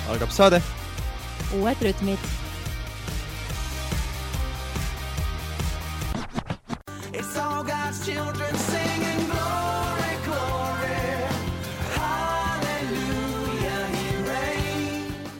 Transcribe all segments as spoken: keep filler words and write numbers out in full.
Algab saade. Uued rütmid. It's all God's children singing glory, glory, hallelujah, he reigns.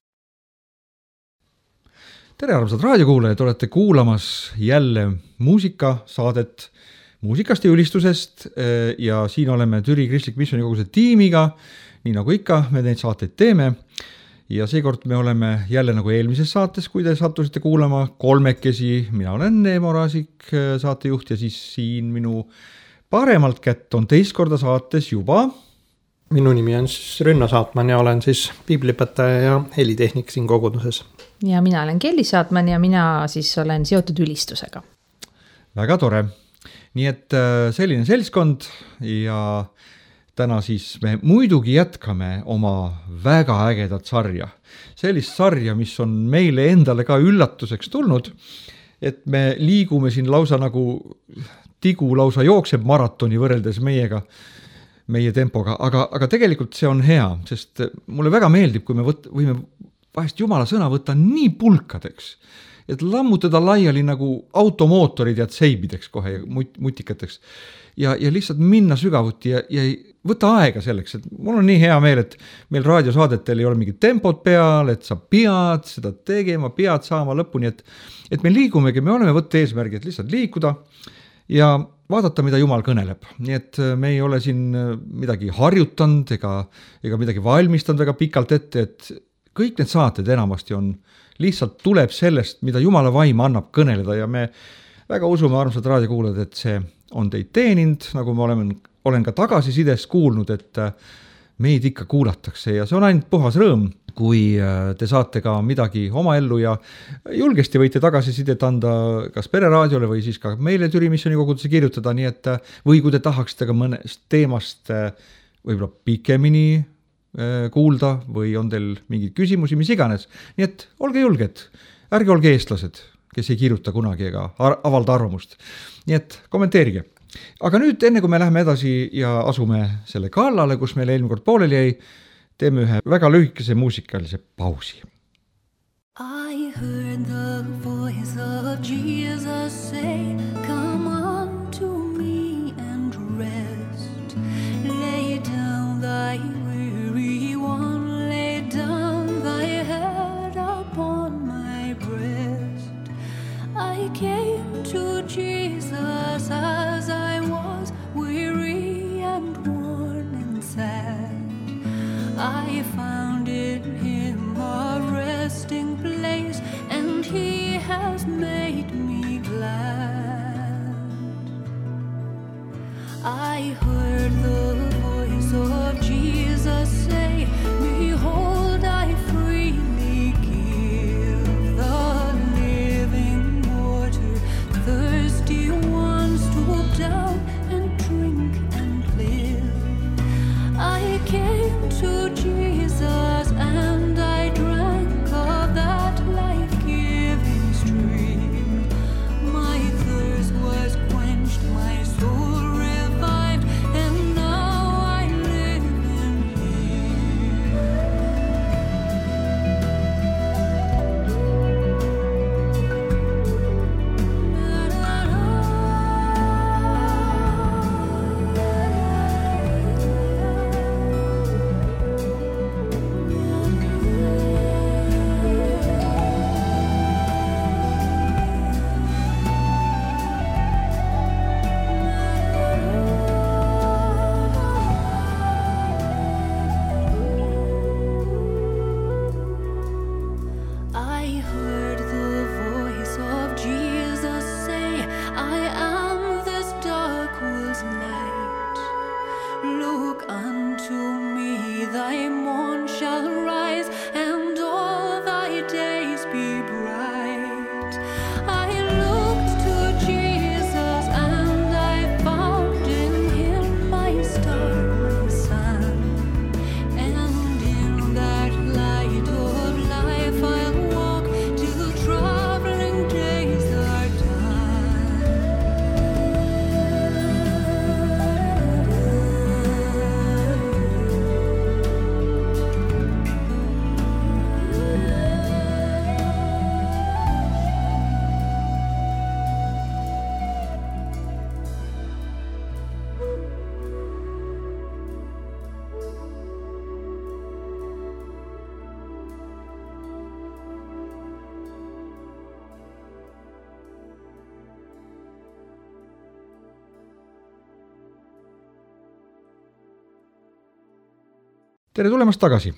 Tere armsad raadiokuulajad, olete kuulamas jälle muusikasaadet muusikast ja ülistusest ja siin oleme Türi Kristlik Missionikoguse tiimiga, nii nagu ikka me neid saateid teeme ja seekord me oleme jälle nagu eelmises saates, kui te sattusite kuulama kolmekesi, mina olen Neemo Raasik, saatejuht ja siis siin minu paremalt kätt on teist korda saates juba. Minu nimi on siis Rünno Saatman ja olen siis piibliõpetaja ja helitehnik siin koguduses. Ja mina olen Kelly Saatman ja mina siis olen seotud ülistusega. Väga tore. Nii et selline seltskond ja täna siis me muidugi jätkame oma väga ägedat sarja. Sellist sarja, mis on meile endale ka üllatuseks tulnud, et me liigume siin lausa nagu tigu lausa jookseb maratoni võrreldes meiega, meie tempoga, aga, aga tegelikult see on hea, sest mulle väga meeldib, kui me võt, võime vahest Jumala sõna võtta nii pulkadeks, et lammutada laiali nagu automootorid ja tseibideks kohe mut, mutikateks ja, ja lihtsalt minna sügavuti ja, ja võtta aega selleks, et mul on nii hea meel, et meil raadiosaadetel ei ole mingit tempot peal, et sa pead seda tegema, pead saama lõpuni, et, et me liigumegi, me oleme võtta eesmärgi, et lihtsalt liikuda ja vaadata, mida Jumal kõneleb. Nii et me ei ole siin midagi harjutanud ega, ega midagi valmistanud väga pikalt ette, et kõik need saated enamasti on lihtsalt tuleb sellest, mida Jumala vaim annab kõneleda ja me väga usume armsad raadiokuulajad, et see on teid teeninud, nagu ma olen, olen ka tagasisidest kuulnud, et meid ikka kuulatakse ja see on ainult puhas rõõm, kui te saate ka midagi oma ellu ja julgesti võite tagasisidet anda kas pereraadiole või siis ka meile Türi Missionikogudesse kirjutada, nii et või kui te tahaksite ka mõnest teemast võib-olla pikemini kuulda või on teil mingeid küsimusi, mis iganes. Nii et olge julged, ärge olge eestlased, kes ei kirjuta kunagi ega avalda arvamust. Nii et kommenteerige. Aga nüüd enne kui me läheme edasi ja asume selle kallale, kus meil eelmine kord pooleli jäi, teeme ühe väga lühikese muusikalise pausi. I heard the voice of Jesus say, come on to me and rest. Lay down thy weary one, lay down thy head upon my breast. I came to Jesus as I was, weary and worn and sad. I found in him a resting place, and he has made me glad. I heard the voice of Jesus say, behold, I freely give the living water. Thirsty ones stoop down and drink and live. I came to Jesus and I drank of that life-giving stream. My thirst was quenched, my soul revived, and now tere tulemast tagasi.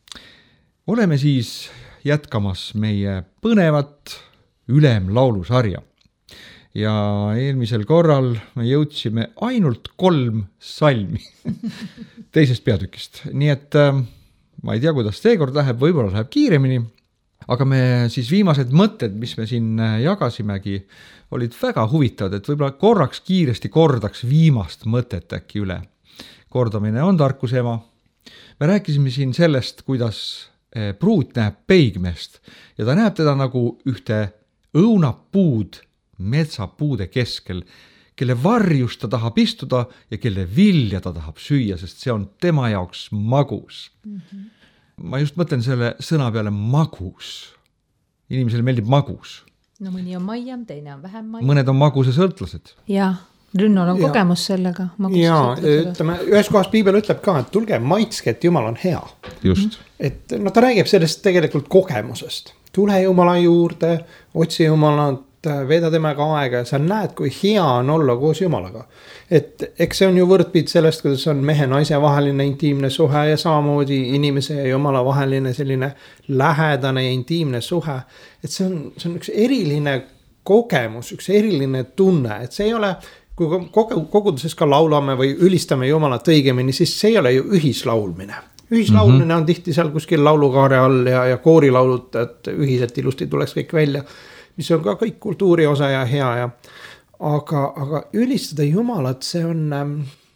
Oleme siis jätkamas meie põnevat ülemlaulusarja. Ja eelmisel korral me jõudsime ainult kolm salmi teisest peatükist. Nii et ma ei tea, kuidas seekord läheb, võib-olla läheb kiiremini, aga me siis viimased mõtted, mis me siin jagasimegi, olid väga huvitavad, et võib-olla korraks kiiresti kordaks viimast mõtet äkki üle. Kordamine on tarkuse ema. Me rääkisime siin sellest, kuidas pruut näeb peigmeest ja ta näeb teda nagu ühte õunapuud metsapuude keskel, kelle varjus ta tahab istuda ja kelle vilja ta tahab süüa, sest see on tema jaoks magus. Mm-hmm. Ma just mõtlen selle sõna peale magus. Inimesele meeldib magus. No mõni on maiam, teine on vähem maiam. Mõned on maguse sõltlased. Jah, Rünnol on ja. kogemus sellega. Jaa, ütleme, ühes kohas Piibel ütleb ka, et tulge maitske, et Jumal on hea. Just. Et no ta räägib sellest tegelikult kogemusest. Tule Jumala juurde, otsi Jumalat, veeda temaga aega ja sa näed, kui hea on olla koos Jumalaga. Et eks see on ju võrdpiid sellest, kuidas on mehe naise vaheline intiimne suhe ja samamoodi inimese ja Jumala vaheline selline lähedane ja intiimne suhe. Et see on, see on üks eriline kogemus, üks eriline tunne, et see ei ole, kui koguduses ka laulame või ülistame Jumalat õigemini, siis see ei ole ju ühislaulmine. Ühislaulmine mm-hmm. on tihti seal kuskil laulukaare all ja, ja koorilaulud, et ühiselt ilusti tuleks kõik välja, mis on ka kõik kultuuri osa ja hea ja aga, aga ülistada Jumalat, see on ähm,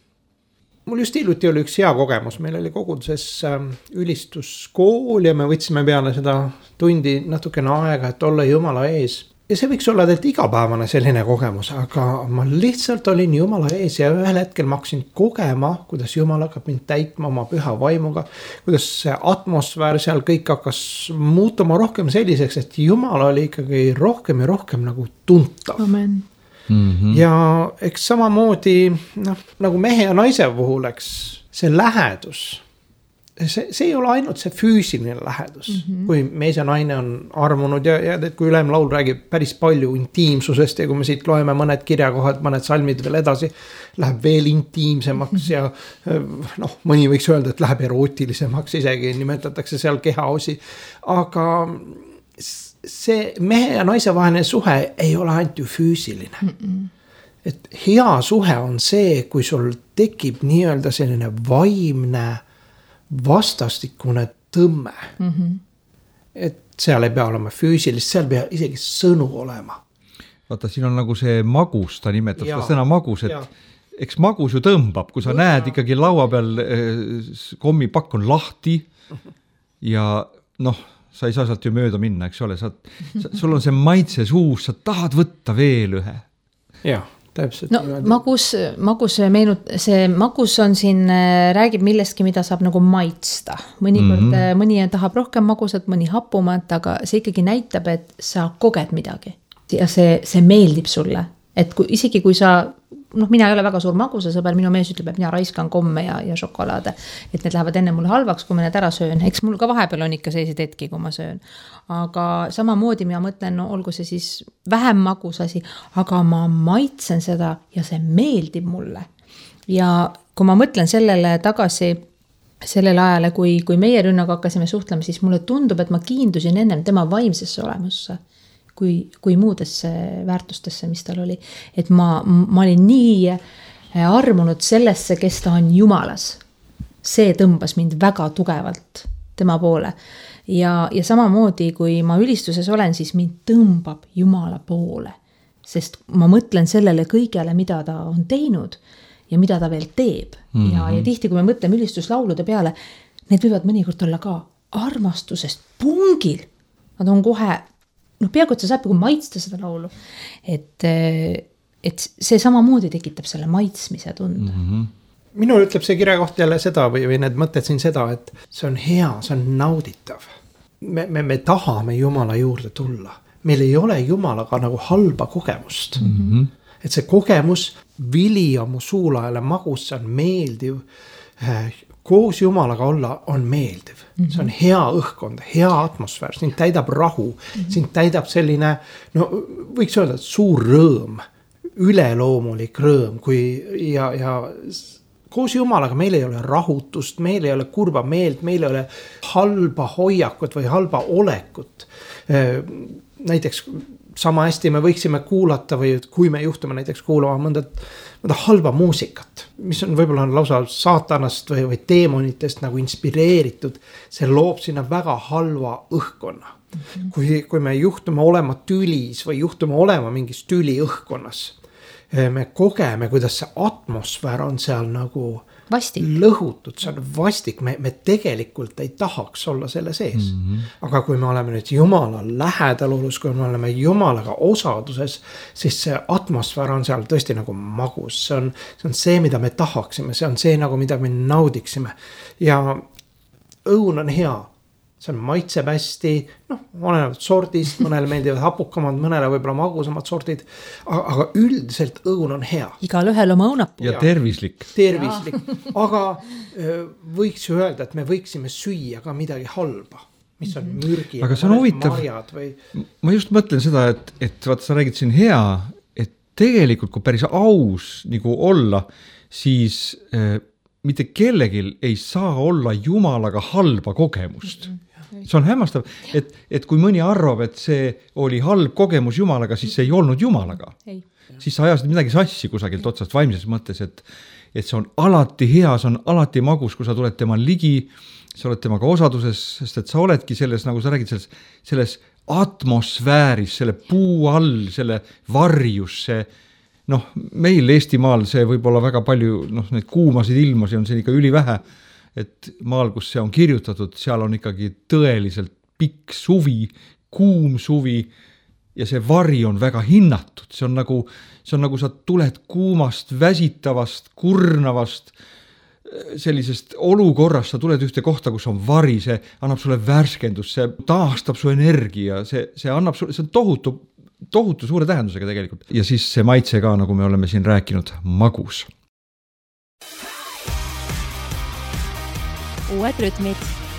mul just hiljuti oli üks hea kogemus, meil oli koguduses ähm, ülistuskool ja me võtsime peale seda tundi natukene aega, et olla Jumala ees ja see võiks olla teilt igapäevane selline kogemus, aga ma lihtsalt olin Jumala ees ja ühel hetkel ma hakkasin kogema, kuidas Jumal hakkab mind täitma oma püha vaimuga, kuidas see atmosfäär seal kõik hakkas muutuma rohkem selliseks, et Jumal oli ikkagi rohkem ja rohkem nagu tuntav. Amen. Mm-hmm. Ja eks samamoodi noh, nagu mehe ja naise puhul, eks see lähedus, see, see ei ole ainult see füüsiline lähedus, mm-hmm. kui mees ja naine on armunud ja, ja kui ülemlaul räägib päris palju intiimsusest ja kui me siit loeme mõned kirjakohad, mõned salmid veel edasi, läheb veel intiimsemaks ja noh, mõni võiks öelda, et läheb erootilisemaks, isegi nimetatakse seal kehaosi, aga see mehe ja naise vaheline suhe ei ole ainult ju füüsiline. Mm-mm. Et hea suhe on see, kui sul tekib nii-öelda selline vaimne vastastikune tõmme. Mm-hmm. Et seal ei pea olema füüsilist, seal pea isegi sõnu olema. Vaata, siin on nagu see magus, ta nimetab ja, seda sõna magus, et ja. Eks magus ju tõmbab, kui sa ja. Näed ikkagi laua peal kommipakk on lahti ja noh, sa ei saa sealt ju mööda minna, eks ole, sa, sa, sul on see maitse suus, sa tahad võtta veel ühe. Jah. Täpselt, no niimoodi. magus, magus meenut, see magus on siin, räägib millestki, mida saab nagu maitsta. Mõnikord, mm-hmm. mõni tahab rohkem magusat, mõni hapumat, aga see ikkagi näitab, et sa koged midagi. Ja see, see meeldib sulle. Et kui, isegi kui sa, noh, mina ei ole väga suur maguse sõber, minu mees ütleb, et mina raiskan komme ja, ja šokolaade, et need lähevad enne mulle halvaks, kui ma need ära söön. Eks mul ka vahepeal on ikka sellised hetki, kui ma söön. Aga samamoodi ma mõtlen, no, olgu see siis vähem magus asi, aga ma maitsen seda ja see meeldib mulle. Ja kui ma mõtlen sellele tagasi, sellele ajale, kui, kui meie Rünnaga hakkasime suhtlema, siis mulle tundub, et ma kiindusin ennem tema vaimsesse olemusse. Kui, kui muudesse väärtustesse, mis tal oli. Et ma, ma olin nii armunud sellesse, kes ta on Jumalas. See tõmbas mind väga tugevalt tema poole. Ja, ja samamoodi, kui ma ülistuses olen, siis mind tõmbab Jumala poole. Sest ma mõtlen sellele kõigele, mida ta on teinud ja mida ta veel teeb. Mm-hmm. Ja, ja tihti, kui me mõtleme ülistuslaulude peale, need võivad mõnikord olla ka armastusest pungil. Nad on kohe noh, peaaegu, et sa saab nagu maitsta seda laulu. Et, et see samamoodi tekitab selle maitsmise tunde. Mm-hmm. Minul ütleb see kirjakoht jälle seda või, või need mõtted siin seda, et see on hea, see on nauditav. Me, me, me tahame Jumala juurde tulla. Meil ei ole Jumalaga nagu halba kogemust. Mm-hmm. Et see kogemus vili on mu suulaele magus, see on meeldiv. Koos Jumalaga olla on meeldiv. Mm-hmm. See on hea õhkkond, hea atmosfäär, sind täidab rahu, mm-hmm. sind täidab selline, no võiks öelda, suur rõõm, üleloomulik rõõm, kui ja, ja koos Jumalaga meil ei ole rahutust, meil ei ole kurba meelt, meil ei ole halba hoiakut või halba olekut. Näiteks sama hästi me võiksime kuulata või kui me juhtume näiteks kuulama mõnda, mõnda halba muusikat, mis on võib-olla lausa saatanast või, või teemonitest nagu inspireeritud, see loob sinna väga halva õhkkonna. Mm-hmm. Kui, kui me juhtume olema tülis või juhtume olema mingis tüli õhkkonnas, me kogeme, kuidas see atmosfäär on seal nagu vastik. Lõhutud, see on vastik, me, me tegelikult ei tahaks olla selle sees. Mm-hmm. Aga kui me oleme nüüd Jumala lähedal olus, kui me oleme Jumalaga osaduses, siis see atmosfäär on seal tõesti nagu magus, see on, see on see, mida me tahaksime, see on see nagu, mida me naudiksime. Ja õun on hea, see on maitseb hästi, noh, olenevalt sordist, mõnele meeldivad hapukamad, mõnele võib-olla magusamad sordid, aga üldiselt õun on hea. Igal ühel oma õunapuu. Ja tervislik. Tervislik, aga võiks ju öelda, et me võiksime süüa ka midagi halba, mis on mürgi. Aga see on huvitav. Või... Ma just mõtlen seda, et, et vaata, sa räägid siin hea, et tegelikult kui päris aus nagu olla, siis äh, mitte kellegil ei saa olla Jumalaga halba kogemust. Mm-hmm. See on hämmastav, et, et kui mõni arvab, et see oli halb kogemus Jumalaga, siis see ei olnud Jumalaga. Ei. Siis sa ajasid midagi sassi kusagilt otsast vaimses mõttes, et, et see on alati hea, see on alati magus, kui sa tuled tema ligi, sa oled temaga osaduses, sest et sa oledki selles, nagu sa räägid, selles, selles atmosfääris, selle puu all, selle varjus, see noh, meil Eestimaal see võib olla väga palju, noh, need kuumasid ilmasi on see ikka ülivähe, et maal, kus see on kirjutatud, seal on ikkagi tõeliselt pikk suvi, kuum suvi ja see vari on väga hinnatud. See on nagu, see on nagu sa tuled kuumast, väsitavast, kurnavast, sellisest olukorrast, sa tuled ühte kohta, kus on vari, see annab sulle värskendus, see taastab su energia, see, see annab sulle, see on tohutu, tohutu suure tähendusega tegelikult. Ja siis see maitse ka, nagu me oleme siin rääkinud, magus. Uued rütmid.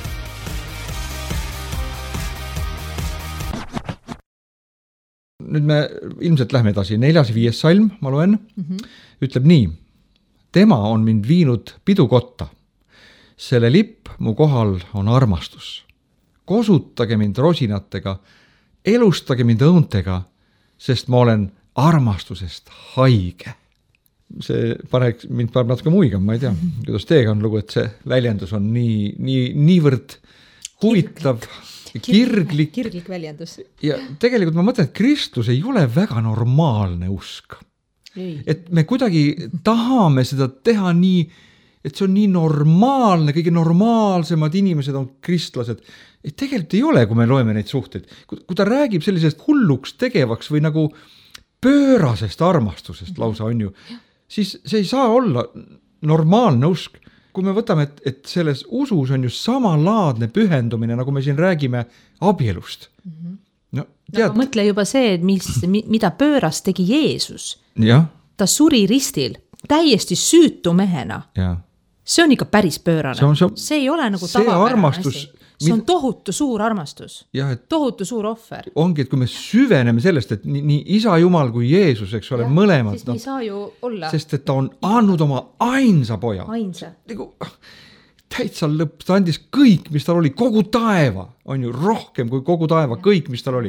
Nüüd me ilmselt lähme edasi. Neljas viies salm, ma loen, mm-hmm. ütleb nii. Tema on mind viinud pidukotta. Selle lipp mu kohal on armastus. Kosutage mind rosinatega, elustage mind õuntega, sest ma olen armastusest haige. See paneks mind paneb natuke muigam, ma ei tea, kuidas teega on lugu, et see väljendus on nii, nii, niivõrd huvitav, kirglik. Kirglik väljendus. Ja tegelikult ma mõtlen, et Kristus ei ole väga normaalne usk. Ei. Et me kuidagi tahame seda teha nii, et see on nii normaalne, kõige normaalsemad inimesed on kristlased. Et tegelikult ei ole, kui me loeme neid suhteid. Kui ta räägib sellisest hulluks tegevaks või nagu pöörasest armastusest lausa on ju, siis see ei saa olla normaalne usk. Kui me võtame, et, et selles usus on ju samalaadne pühendumine, nagu me siin räägime abielust. Mm-hmm. No, tead... no, mõtle juba see, et mis, mida pööras tegi Jeesus. Ja. Ta suri ristil täiesti süütu mehena. Ja. See on ikka päris pöörane. See, on, see, see ei ole nagu tavapärane asi. See on tohutu suur armastus, ja, tohutu suur ohver. Ongi, et kui me süveneme sellest, et nii, nii isa Jumal kui Jeesus, eks ole, mõlemad. Siis no, ei saa ju olla. Sest et ta on andnud oma ainsa poja. Ainsa. Nagu, täitsa lõpp, ta andis kõik, mis tal oli, kogu taeva, on ju rohkem kui kogu taeva, kõik, mis tal oli.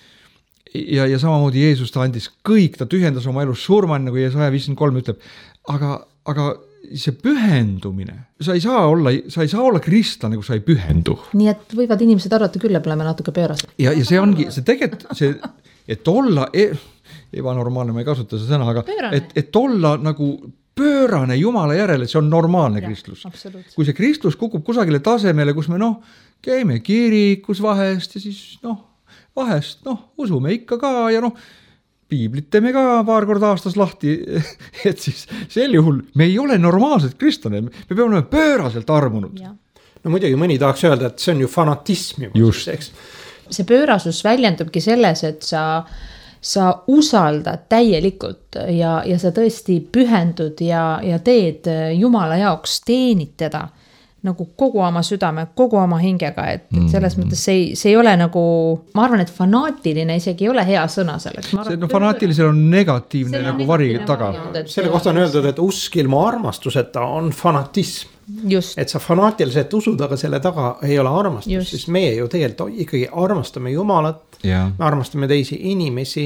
Ja, ja samamoodi Jeesus, ta andis kõik, ta tühjendas oma elus surmani, nagu Jesaja viiskümmend kolm ütleb, aga, aga see pühendumine, sa ei saa olla, sa ei saa olla kristlane, kui sa ei pühendu. Nii et võivad inimesed arvata küll, et oleme natuke pöörased. Ja, ja see ongi, see tegelikult, see, et olla, e, ebanormaalne, ma ei kasuta see sõna, aga et, et olla nagu pöörane Jumala järele, see on normaalne ja, kristlus. Absoluut. Kui see kristlus kukub kusagile tasemele, kus me noh, käime kirikus vahest ja siis noh, vahest noh, usume ikka ka ja noh, piiblit teeme ka paar korda aastas lahti, et siis sel juhul me ei ole normaalsed kristlane, me peame olema pööraselt armunud. Ja. No muidugi mõni tahaks öelda, et see on ju fanatism. Just. Eks. See pöörasus väljendubki selles, et sa, sa usaldad täielikult ja, ja sa tõesti pühendud ja, ja teed Jumala jaoks, teenid teda. nagu kogu oma südame, kogu oma hingega, et, et selles mõttes see ei, see ei ole nagu, ma arvan, et fanaatiline isegi ei ole hea sõna selleks. See, no, fanaatilisel on negatiivne on nagu vari taga. Selle kohta on öeldud, et usk ilma armastuseta on fanatism. Just. Et sa fanaatiliselt usud, aga selle taga ei ole armastus, siis meie ju tegelikult ikkagi armastame Jumalat, ja. me armastame teisi inimesi,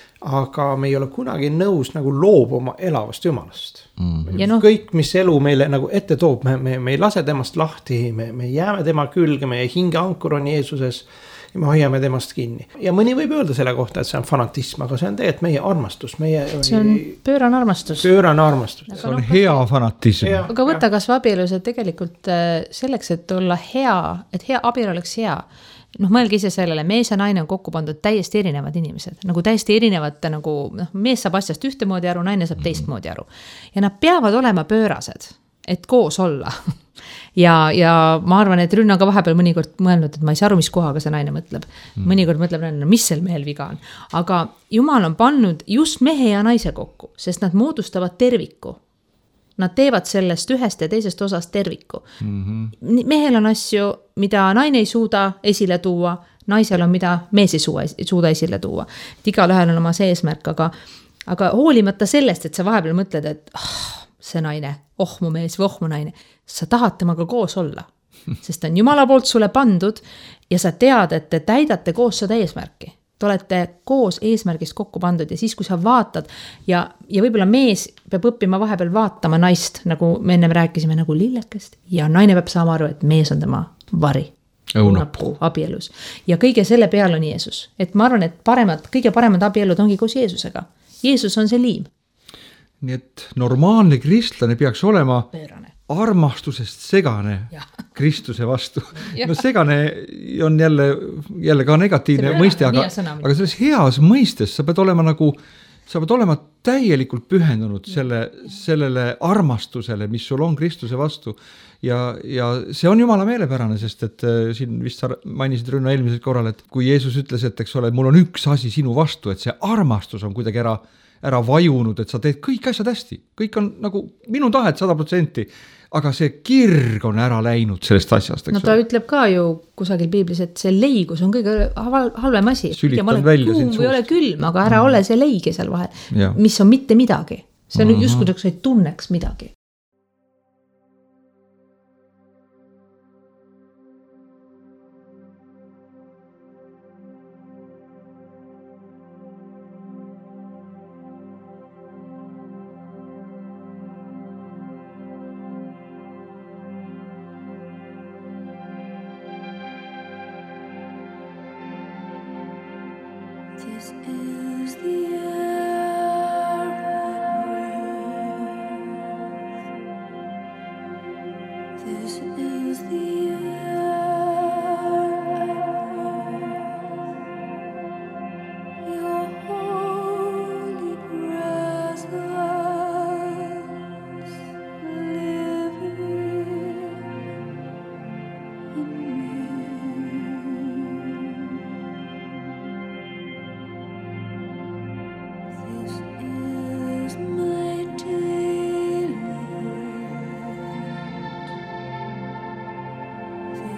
aga me ei ole kunagi nõus nagu loobuma elavast Jumalast. Mm. Ja no, kõik, mis elu meile nagu ette toob, me, me, me ei lase temast lahti, me, me jääme tema külge, meie hinge ankur on Jeesuses ja me hoiame temast kinni. Ja mõni võib öelda selle kohta, et see on fanatism, aga see on tegelikult meie armastus. Meie, see on pöörane armastus. Pöörane armastus. See on hea fanatism. Ja, aga võta kas või abielus, et tegelikult selleks, et olla hea, et hea abielu oleks hea, noh, mõelge ise sellele, mees ja naine on kokku pandud täiesti erinevad inimesed, nagu täiesti erinevate, nagu noh, mees saab asjast ühtemoodi aru, naine saab teistmoodi aru. Ja nad peavad olema pöörased, et koos olla. ja, ja ma arvan, et Rünn on ka vahepeal mõnikord mõelnud, et ma ei saa aru, mis kohaga see naine mõtleb. Mõnikord mõtleb, mis sel mehel viga on. Aga Jumal on pannud just mehe ja naise kokku, sest nad moodustavad terviku. Nad teevad sellest ühest ja teisest osast terviku. Mm-hmm. Mehel on asju, mida naine ei suuda esile tuua, naisel on, mida mees ei suuda esile tuua. Et igal ühel on oma see eesmärk, aga, aga hoolimata sellest, et sa vahepeal mõtled, et oh, see naine, oh mu mees või oh mu naine, sa tahad temaga koos olla, sest on Jumala poolt sulle pandud ja sa tead, et te täidate koos seda eesmärki. Te olete koos eesmärgist kokku pandud ja siis, kui sa vaatad ja, ja võib-olla mees peab õppima vahepeal vaatama naist, nagu me ennem rääkisime, nagu lillekest ja naine peab saama aru, et mees on tema vari. Õunapuu abielus. Ja kõige selle peal on Jeesus. Et ma arvan, et paremad, kõige paremad abielud ongi koos Jeesusega. Jeesus on see liim. Nii et normaalne kristlane peaks olema Pöörane. Armastusest segane ja. Kristuse vastu. No segane on jälle, jälle ka negatiivne mõiste, aga, aga selles heas mõistes sa pead olema nagu, sa pead olema täielikult pühendunud selle, sellele armastusele, mis sul on Kristuse vastu. Ja, ja see on Jumala meelepärane, sest et siin vist sa mainisid Rünno eelmisel korral, et kui Jeesus ütles, et eks ole, mul on üks asi sinu vastu, et see armastus on kuidagi ära ära vajunud, et sa teed kõik asjad hästi. Kõik on nagu minu tahet sada protsenti, aga see kirg on ära läinud sellest asjast. No ta ütleb ka ju kusagil piiblis, et see leigus on kõige halvem asi. Sülitan välja kuum või ole külm, aga ära mm. ole see leige seal vahel, ja. Mis on mitte midagi. See on mm-hmm. just kuidas sa ei tunneks midagi. This is the air I breathe. This is the air I breathe. Your holy presence living in This is my daily bread.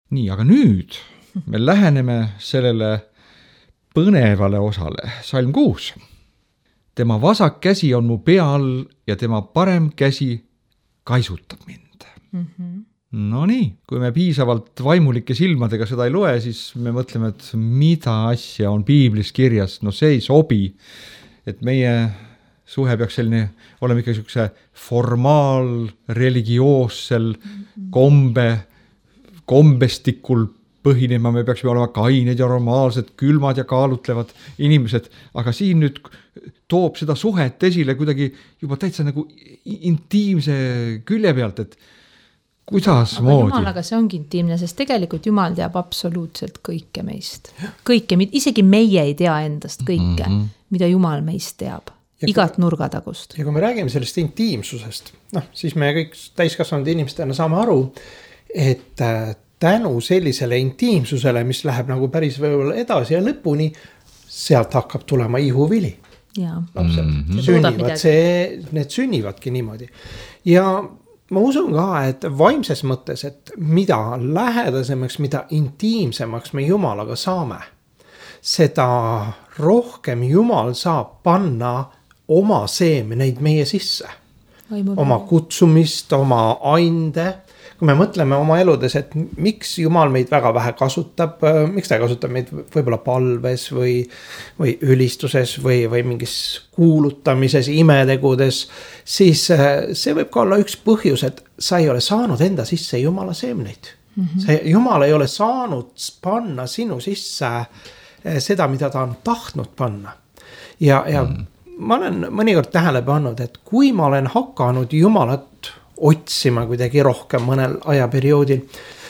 nii, aga nüüd me läheneme sellele põnevale osale, salm kuus. Tema vasak käsi on mu pea all ja tema parem käsi kaisutab mind. Mm-hmm. No nii, kui me piisavalt vaimulike silmadega seda ei loe, siis me mõtleme, et mida asja on piiblis kirjas, no see ei sobi, et meie suhe peaks selline olema ikka niisuguse formaal, religioossel kombe, kombestikul põhinema, me peaksime olema kained ja normaalsed, külmad ja kaalutlevad inimesed, aga siin nüüd toob seda suhet esile kuidagi juba täitsa nagu intiimse külje pealt, et kuidas aga moodi? Jumalaga see ongi intiimne, sest tegelikult Jumal teab absoluutselt kõike meist. Kõike, isegi meie ei tea endast kõike, mm -hmm. mida Jumal meist teab. Ja igat kui, nurgatagust. Ja kui me räägime sellest intiimsusest, noh, siis me kõik täiskasvanud inimestena saame aru, et tänu sellisele intiimsusele, mis läheb nagu päris võib-olla edasi ja lõpuni, sealt hakkab tulema ihuvili. Ja. Lapsed mm -hmm. sünnivad, see, need sünnivadki niimoodi. Ja ma usun ka, et vaimses mõttes, et mida lähedasemaks, mida intiimsemaks me Jumalaga saame, seda rohkem Jumal saab panna oma seemneid meie sisse. Oma kutsumist, oma ainde. Kui me mõtleme oma eludes, et miks Jumal meid väga vähe kasutab, miks ta kasutab meid võib-olla palves või, või ülistuses või, või mingis kuulutamises, imetegudes, siis see võib ka olla üks põhjus, et sa ei ole saanud enda sisse Jumala seemneid. Mm-hmm. See, Jumal ei ole saanud panna sinu sisse seda, mida ta on tahtnud panna. Ja, ja mm. ma olen mõnikord tähele pannud, et kui ma olen hakanud Jumalat otsima kuidagi rohkem mõnel ajaperioodil,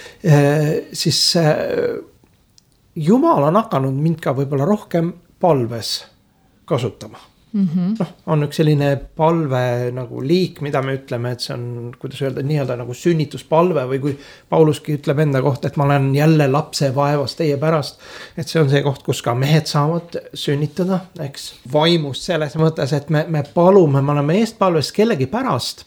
siis Jumal on hakanud mind ka võib-olla rohkem palves kasutama. Mm-hmm. No, on üks selline palve nagu liik, mida me ütleme, et see on, kuidas öelda, nii-öelda nagu sünnituspalve või kui Pauluski ütleb enda kohta, et ma olen jälle lapse vaevas teie pärast, et see on see koht, kus ka mehed saavad sünnitada, eks, vaimust selles mõttes, et me, me palume, me oleme eestpalves kellegi pärast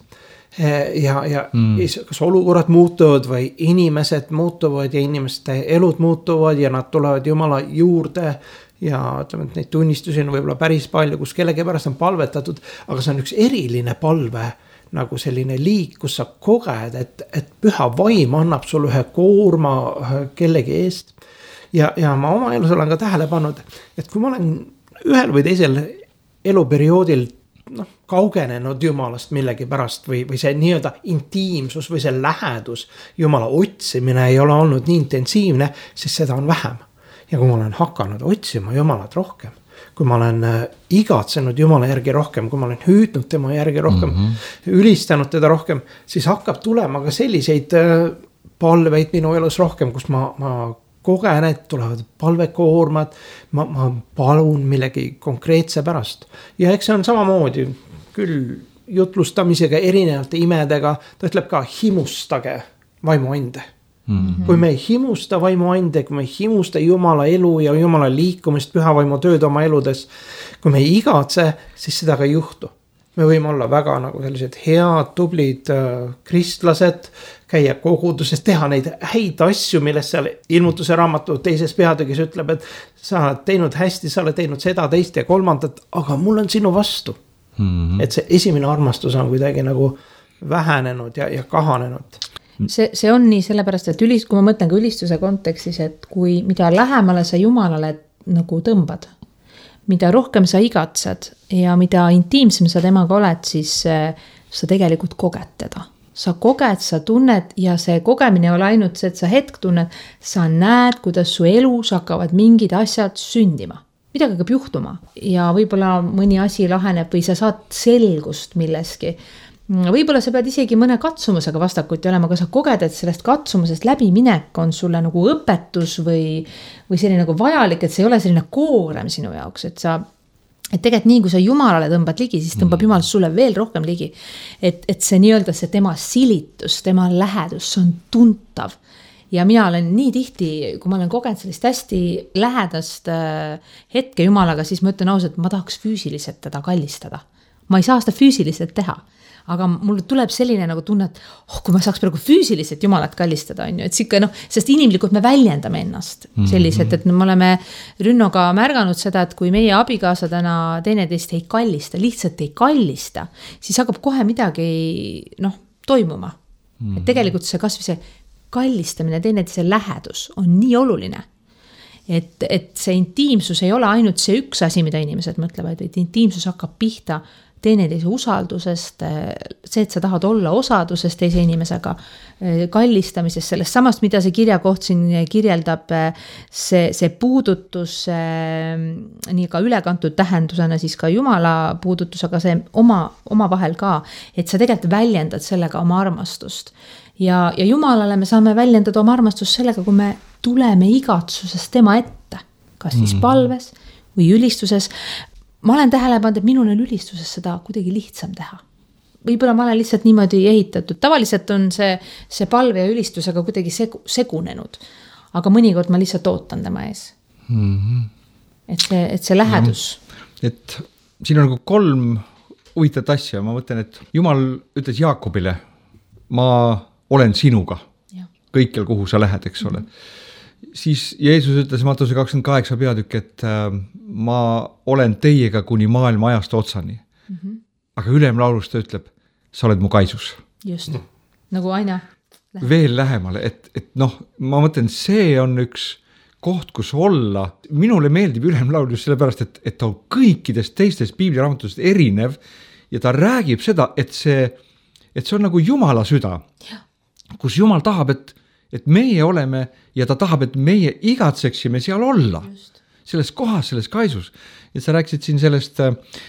ja, ja mm. kas olukorrad muutuvad või inimesed muutuvad ja inimeste elud muutuvad ja nad tulevad Jumala juurde ja ütleme, et neid tunnistusi on võib-olla päris palju, kus kellegi pärast on palvetatud, aga see on üks eriline palve, nagu selline liik, kus sa koged, et, et püha vaim annab sulle ühe koorma kellegi eest. Ja, ja ma oma elus olen ka tähele pannud, et kui ma olen ühel või teisel eluperioodil noh, kaugenenud Jumalast millegi pärast või, või see nii-öelda intiimsus või see lähedus, Jumala otsimine ei ole olnud nii intensiivne, siis seda on vähem. Ja kui ma olen hakanud otsima Jumalat rohkem, kui ma olen igatsenud Jumala järgi rohkem, kui ma olen hüüdnud tema järgi rohkem, mm-hmm. ülistanud teda rohkem, siis hakkab tulema ka selliseid palveid minu elus rohkem, kus ma, ma kogen, et tulevad palvekoormad, ma, ma palun millegi konkreetse pärast. Ja eks see on samamoodi küll jutlustamisega, erinevate imedega, ta ütleb ka himustage vaimuande. Mm-hmm. Kui me ei himusta vaimuande, kui me ei himusta Jumala elu ja Jumala liikumist, püha vaimu tööd oma eludes, kui me ei igatse, siis seda ka ei juhtu. Me võime olla väga nagu sellised head, tublid äh, kristlased, käia koguduses, teha neid häid asju, millest seal ilmutuse raamatu teises peatükis ütleb, et sa oled teinud hästi, sa oled teinud seda, teist ja kolmandat, aga mul on sinu vastu. Mm-hmm. Et see esimene armastus on kuidagi nagu vähenenud ja, ja kahanenud. See, see on nii sellepärast, et ülis, kui ma mõtlen ka ülistuse kontekstis, et kui mida lähemale sa Jumalale nagu tõmbad, mida rohkem sa igatsed ja mida intiimsem sa temaga oled, siis sa tegelikult koged teda. Sa koged, sa tunned ja see kogemine ei ole ainult see, et sa hetk tunned, sa näed, kuidas su elus hakkavad mingid asjad sündima. Midagi hakkab juhtuma ja võib-olla mõni asi laheneb või sa saad selgust milleski. Võib-olla sa pead isegi mõne katsumusega vastakuti olema, aga sa koged, et sellest katsumusest läbiminek on sulle nagu õpetus või, või selline nagu vajalik, et see ei ole selline koorem sinu jaoks, et sa, et tegelikult nii, kui sa Jumalale tõmbad ligi, siis tõmbab Jumal sulle veel rohkem ligi. Et, et see nii-öelda see tema silitus, tema lähedus, see on tuntav. Ja mina olen nii tihti, kui ma olen kogenud sellist hästi lähedast hetke Jumalaga, siis ma ütlen ausalt, et ma tahaks füüsiliselt teda kallistada. Ma ei saa seda füüsiliselt teha. aga mul tuleb selline nagu tunne, et oh, kui ma saaks praegu füüsiliselt Jumalat kallistada, on ju, et siuke noh, sest inimlikult me väljendame ennast selliselt, et me oleme Rünnoga märganud seda, et kui meie abikaasadena teineteist ei kallista, lihtsalt ei kallista, siis hakkab kohe midagi noh, toimuma. Et tegelikult see kasvõi see kallistamine, teineteise lähedus on nii oluline, et, et see intiimsus ei ole ainult see üks asi, mida inimesed mõtlevad, et intiimsus hakkab pihta teineteise usaldusest, see, et sa tahad olla osadusest teise inimesega, kallistamisest, sellest samast, mida see kirjakoht siin kirjeldab, see, see puudutus nii ka ülekantud tähendusena, siis ka Jumala puudutus, aga see oma, oma vahel ka, et sa tegelikult väljendad sellega oma armastust. Ja, ja Jumalale me saame väljendada oma armastust sellega, kui me tuleme igatsuses tema ette, kas siis palves või ülistuses. Ma olen tähele pannud, et minul on ülistuses seda kuidagi lihtsam teha. Võib-olla ma olen lihtsalt niimoodi ehitatud. Tavaliselt on see, see palve ja ülistusega kuidagi segu, segunenud. Aga mõnikord ma lihtsalt ootan tema ees. Mm-hmm. Et, see, et see lähedus. Mm-hmm. Et siin on nagu kolm huvitavat asja. Ma mõtlen, et Jumal ütles Jaakobile, ma olen sinuga. Ja. Kõikjal, kuhu sa lähed, eks ole. Mm-hmm. Siis Jeesus ütles Matuse kakskümmend kaheksa peatükk, et äh, ma olen teiega kuni maailma ajast otsani. Mm-hmm. Aga ülemlaulus ta ütleb, sa oled mu kaisus. Just, mm. nagu aina. Lähemale. Veel lähemale, et, et noh, ma mõtlen, see on üks koht, kus olla. Minule meeldib ülemlaulus sellepärast, et, et ta on kõikidest teistest piibliraamatust erinev ja ta räägib seda, et see, et see on nagu Jumala süda, ja. Kus Jumal tahab, et et meie oleme ja ta tahab, et meie igatseksime seal olla. Just. Selles kohas, selles kaisus. Ja sa rääkisid siin sellest,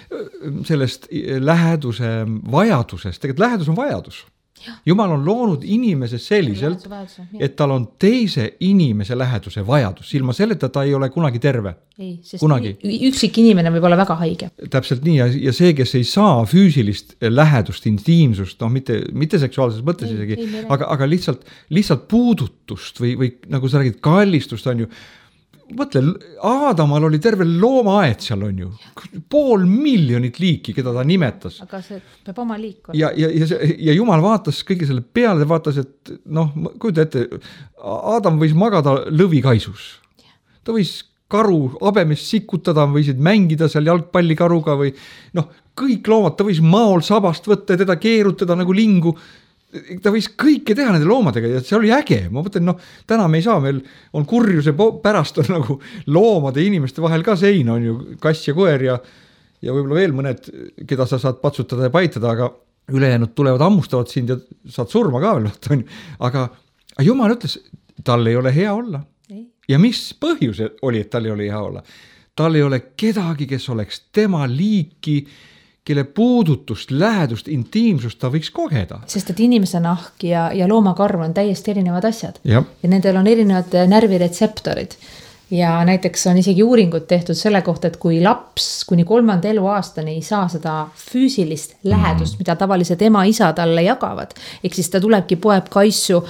sellest läheduse vajadusest. Tegelikult lähedus on vajadus. Ja. Jumal on loonud inimese selliselt, et tal on teise inimese läheduse vajadus. Ilma selleta ta ei ole kunagi terve. Ei, sest kunagi. Üksik inimene võib olla väga haige. Täpselt nii ja, ja see, kes ei saa füüsilist lähedust, intiimsust, noh, mitte, mitte seksuaalses mõttes ei, isegi, ei, aga, aga lihtsalt, lihtsalt puudutust või, või nagu sa räägid, kallistust on ju. Mõtle, Aadamal oli terve loomaaed seal on ju, pool miljonit liiki, keda ta nimetas. Aga see peab oma liik olla. Ja, ja, ja, see, ja Jumal vaatas kõige selle peale, vaatas, et noh, kujuta ette, Aadam võis magada lõvikaisus. Ta võis karu abemest sikutada, võisid mängida seal jalgpallikaruga või noh, kõik loomad, ta võis maol sabast võtta ja teda keerutada nagu lingu. Ta võis kõike teha nende loomadega ja see oli äge. Ma mõtlen, noh, täna me ei saa, meil on kurjuse pärast on nagu loomade ja inimeste vahel ka sein, on ju kass ja koer ja, ja võib-olla veel mõned, keda sa saad patsutada ja paitada, aga ülejäänud tulevad ammustavad sind ja saad surma ka veel, on ju. Aga Jumal ütles, tal ei ole hea olla. Ei. Ja mis põhjus oli, et tal ei ole hea olla? Tal ei ole kedagi, kes oleks tema liiki, kelle puudutust, lähedust, intiimsust ta võiks kogeda. Sest et inimese nahk ja, ja loomakarv on täiesti erinevad asjad. Ja. ja nendel on erinevad närviretseptorid. Ja näiteks on isegi uuringud tehtud selle kohta, et kui laps kuni kolmanda eluaastani ei saa seda füüsilist lähedust, mm. mida tavaliselt ema isa talle jagavad, ehk siis ta tulebki, poeb kaisu,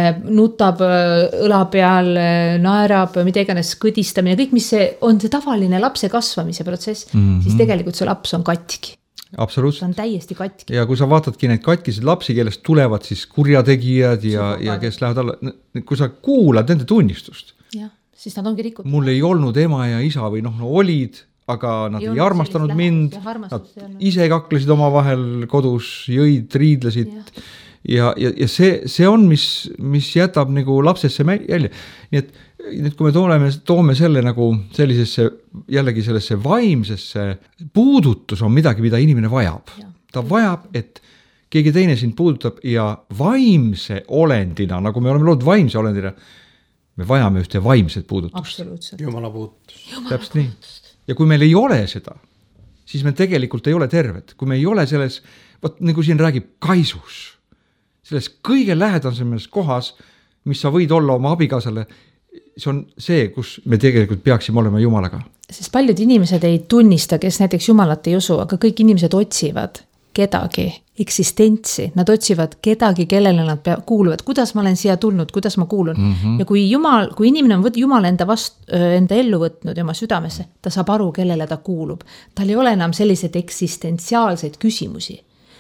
nutab õla peal, naerab, mida iganes kõdistamine, kõik, mis see on see tavaline lapse kasvamise protsess, mm-hmm. siis tegelikult see laps on katki. Absoluutselt. Ta on täiesti katki. Ja kui sa vaatadki neid katkiseid lapsi, kellest tulevad siis kurjategijad ja, ja kes lähevad alla, kui sa kuulad nende tunnistust, jah, siis nad ongi rikutud. Mul ei olnud ema ja isa või noh, no olid, aga nad ei, ei armastanud mind, nad ise kaklesid oma vahel kodus, jõid, riidlesid ja, ja, ja, ja see, see on, mis, mis jätab nagu lapsesse välja. Nii et nüüd, kui me toome, toome selle nagu sellisesse, jällegi sellesse vaimsesse puudutus on midagi, mida inimene vajab. Ja. Ta vajab, et keegi teine sind puudutab ja vaimse olendina, nagu me oleme loodud vaimse olendina, me vajame ühte vaimset puudutust. Absoluutselt. Jumala puudutust. Täpselt nii. Ja kui meil ei ole seda, siis me tegelikult ei ole terved. Kui me ei ole selles, võt, nagu siin räägib, kaisus, selles kõige lähedasemas kohas, mis sa võid olla oma abikaasale, see on see, kus me tegelikult peaksime olema Jumalaga. Sest paljud inimesed ei tunnista, kes näiteks Jumalat ei usu, aga kõik inimesed otsivad kedagi, eksistentsi, nad otsivad kedagi, kellele nad pea, kuuluvad, kuidas ma olen siia tulnud, kuidas ma kuulun. Mm-hmm. Ja kui Jumal, kui inimene on võt, Jumal enda, vast, enda ellu võtnud ja oma südamesse, ta saab aru, kellele ta kuulub. Tal ei ole enam selliseid eksistentsiaalseid küsimusi.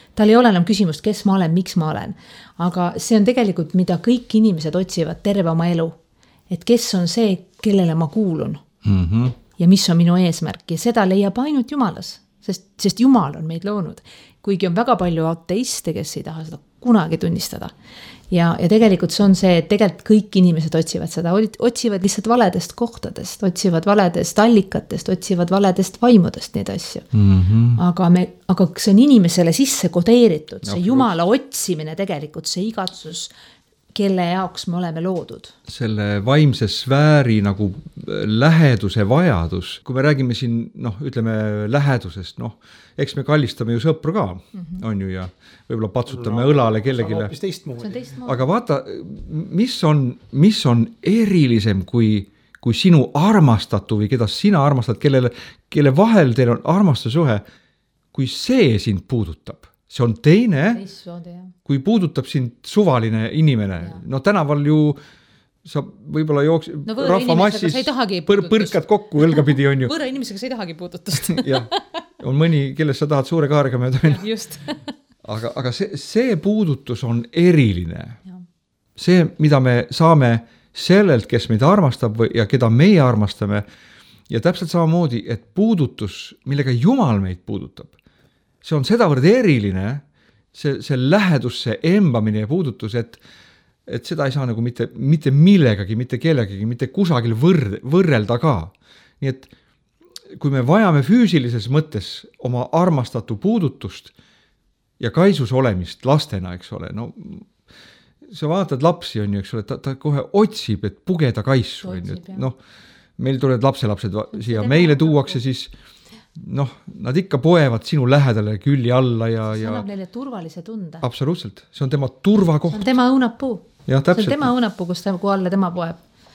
tal ei ole enam küsimust, kes ma olen, miks ma olen. Aga see on tegelikult, mida kõik inimesed otsivad terve oma elu. Et kes on see, kellele ma kuulun mm-hmm. ja mis on minu eesmärk ja seda leiab ainult Jumalas, sest, sest Jumal on meid loonud. Kuigi on väga palju ateiste, kes ei taha seda kunagi tunnistada. Ja, ja tegelikult see on see, et tegelikult kõik inimesed otsivad seda, otsivad lihtsalt valedest kohtadest, otsivad valedest allikatest, otsivad valedest vaimudest neid asju. Mm-hmm. Aga, me, aga see on inimesele sisse kodeeritud, see Jumala otsimine tegelikult, see igatsus, kelle jaoks me oleme loodud. Selle vaimse sfääri nagu läheduse vajadus, kui me räägime siin, noh, ütleme lähedusest, noh, eks me kallistame ju sõpru ka, mm-hmm. on ju, ja võib-olla patsutame no, õlale kellegile. Aga vaata, mis on, mis on erilisem kui, kui sinu armastatu või keda sina armastad, kellele, kelle vahel teil on armastussuhe, kui see sind puudutab. See on teine, kui puudutab sind suvaline inimene. Ja. No tänaval ju sa võib-olla jooks no, rahvamassis põr, põrkad kokku õlgapidi on ju. Võõra inimesega sa ei tahagi puudutust. Ja, on mõni, kellest sa tahad suure kaarega mööda. Ja, just. aga aga see, see puudutus on eriline. Ja. See, mida me saame sellelt, kes meid armastab või, ja keda meie armastame. Ja täpselt samamoodi, et puudutus, millega Jumal meid puudutab. See on sedavõrd eriline, see, see lähedus, see embamine ja puudutus, et, et seda ei saa nagu mitte, mitte millegagi, mitte kellegagi, mitte kusagil võrd, võrrelda ka. Nii et kui me vajame füüsilises mõttes oma armastatu puudutust ja kaisus olemist lastena, eks ole, no sa vaatad lapsi on ju, eks ole, ta, ta kohe otsib, et pugeda kaisu. Noh, meil tulevad lapselapsed siia, meile tuuakse siis noh, nad ikka poevad sinu lähedale külli alla ja... See annab ja... neile turvalise tunde. Absoluutselt, see on tema turvakoht. See on tema õunapuu. Ja, see on tema õunapuu, kus ta alla tema poeb.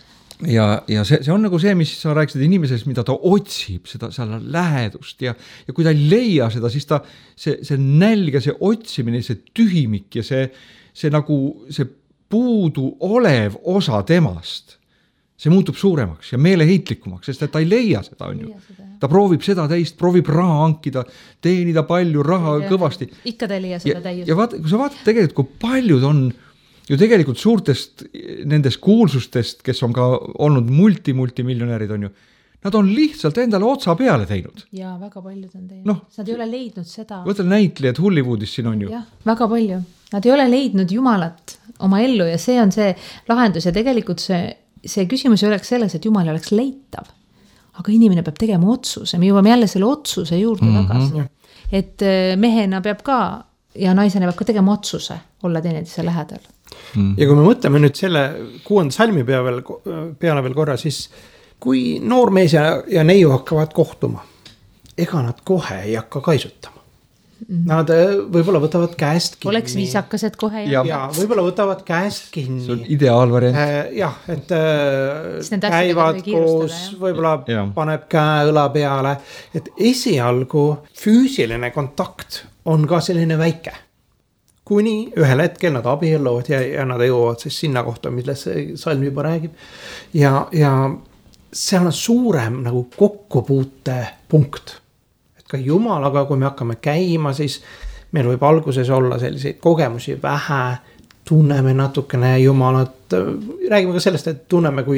Ja, ja see, see on nagu see, mis sa rääkisid inimesest, mida ta otsib, seda, seda lähedust ja, ja kui ta ei leia seda, siis ta, see, see nälg ja see otsimine, see tühimik ja see, see nagu see puudu olev osa temast, see muutub suuremaks ja meeleheitlikumaks, sest et ta ei leia seda, on ju. Ta proovib seda teist, proovib raha hankida, teenida palju raha ja, kõvasti. Ikka ta ei leia seda täiust. Ja vaata, kui sa vaatad tegelikult, kui paljud on ju tegelikult suurtest nendest kuulsustest, kes on ka olnud multi-multimiljonärid, on ju, nad on lihtsalt endale otsa peale teinud. Ja väga paljud on teinud. No, nad ei ole leidnud seda. Võta näitlejad Hollywoodis siin on ju. Jah, väga palju. Nad ei ole leidnud Jumalat oma ellu ja see on see lahendus ja tegelikult see see küsimus ei oleks selles, et Jumal oleks leitav, aga inimene peab tegema otsuse, me jõuame jälle selle otsuse juurde mm-hmm. tagasi, et mehena peab ka ja naisena peab ka tegema otsuse olla teineteise lähedal. Mm. Ja kui me mõtleme nüüd selle kuuenda salmi peale, peale veel korra, siis kui noormees ja, ja neiu hakkavad kohtuma, ega nad kohe ei hakka kaisutama. Nad võib-olla võtavad käest kinni. Oleks viisakas, et kohe ja, ja võib-olla võtavad käest kinni. See on ideaalvariant. Äh, jah, et äh, käivad koos, võib-olla ja. Paneb käe õla peale. Et esialgu füüsiline kontakt on ka selline väike. Kuni ühel hetkel nad abielluvad ja, ja nad jõuavad siis sinna kohta, milles salm juba räägib. Ja, ja seal on suurem nagu kokkupuute punkt. Ka Jumalaga, kui me hakkame käima, siis meil võib alguses olla selliseid kogemusi vähe, tunneme natukene Jumalat, räägime ka sellest, et tunneme kui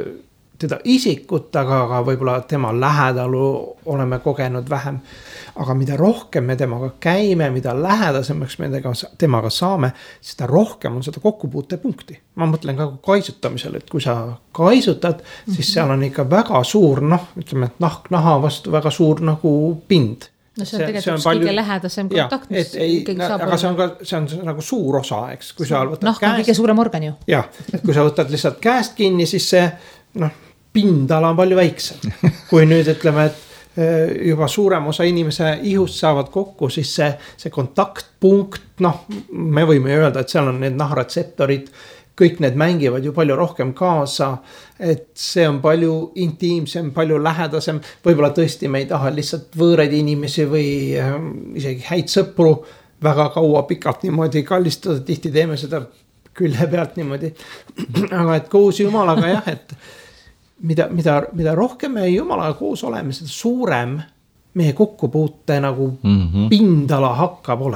teda isikut, aga, aga võib-olla tema lähedalu oleme kogenud vähem. Aga mida rohkem me temaga käime, mida lähedasemaks me temaga saame, seda rohkem on seda kokkupuute punkti. Ma mõtlen ka kaisutamisel, et kui sa kaisutad, siis mm-hmm. seal on ikka väga suur, noh, ütleme, et nahk naha vastu väga suur nagu pind. No see on tegelikult see on palju... kõige lähedasem kontakt, mis ikkagi saab aga see on, ka, see on nagu suur osa, eks. Kui sa võtad nahk on kõige suurem organ ju. Jah, et kui sa võtad lihtsalt käest kinni, siis see noh, pindala on palju väiksem. Kui nüüd ütleme, et juba suurem osa inimese ihust saavad kokku, siis see, see kontaktpunkt, noh, me võime öelda, et seal on need nahretseptorid, kõik need mängivad ju palju rohkem kaasa, et see on palju intiimsem, palju lähedasem, võib-olla tõesti me ei taha lihtsalt võõraid inimesi või äh, isegi häid sõpru väga kaua pikalt niimoodi kallistada, tihti teeme seda külje pealt niimoodi, aga et koos Jumalaga jah, et Mida, mida, mida rohkem me Jumalaga koos oleme, seda suurem meie kokkupuute nagu mm-hmm. pindala hakkab olema.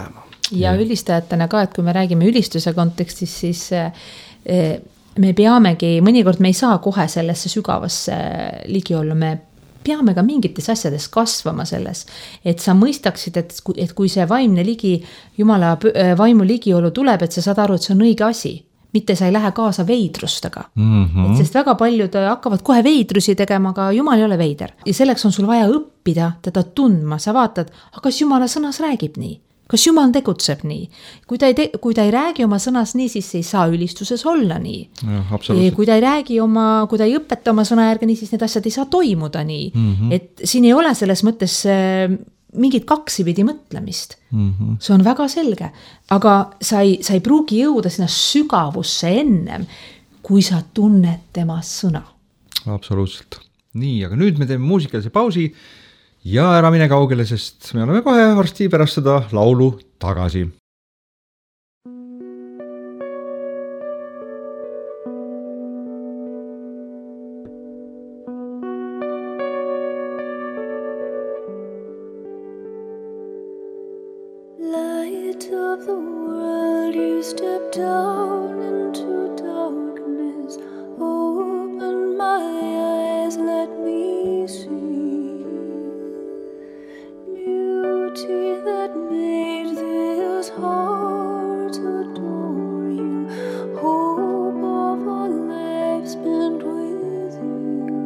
ja ülistajatena ka, et kui me räägime ülistuse kontekstis, siis eh, me peamegi, mõnikord me ei saa kohe sellesse sügavasse ligi olla, me peame ka mingites asjades kasvama selles, et sa mõistaksid, et kui, et kui see vaimne ligi, Jumala vaimu ligiolu tuleb, et sa saad aru, et see on õige asi, mitte sa ei lähe kaasa veidrustega. Mm-hmm. Et sest väga paljud hakkavad kohe veidrusi tegema, aga Jumal ei ole veider. Ja selleks on sul vaja õppida teda tundma, sa vaatad, aga kas Jumala sõnas räägib nii? Kas Jumal tegutseb nii? Kui ta ei, te, kui ta ei räägi oma sõnas nii, siis ei saa ülistuses olla nii. Ja, kui ta ei räägi oma, kui ta ei õpeta oma sõna järgi nii, siis need asjad ei saa toimuda nii. Mm-hmm. Et siin ei ole selles mõttes mingit kaksipidi mõtlemist. Mm-hmm. See on väga selge. Aga sa ei, sa ei pruugi jõuda sinna sügavusse ennem, kui sa tunned tema sõna. Absoluutselt. Nii, aga nüüd me teeme muusikalise pausi ja ära mine kaugele, sest me oleme kohe varsti pärast seda laulu tagasi. Light of the world, you step down into darkness. Open my eyes, let me see beauty that made this heart adore you. Hope of a life spent with you.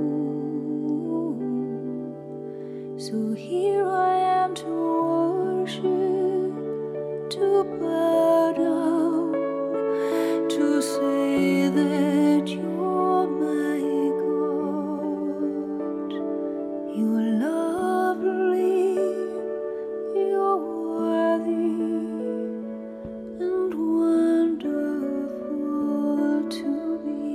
So here I am to worship, to bow down, to say that you're my God. You're lovely, you're worthy, and wonderful to me.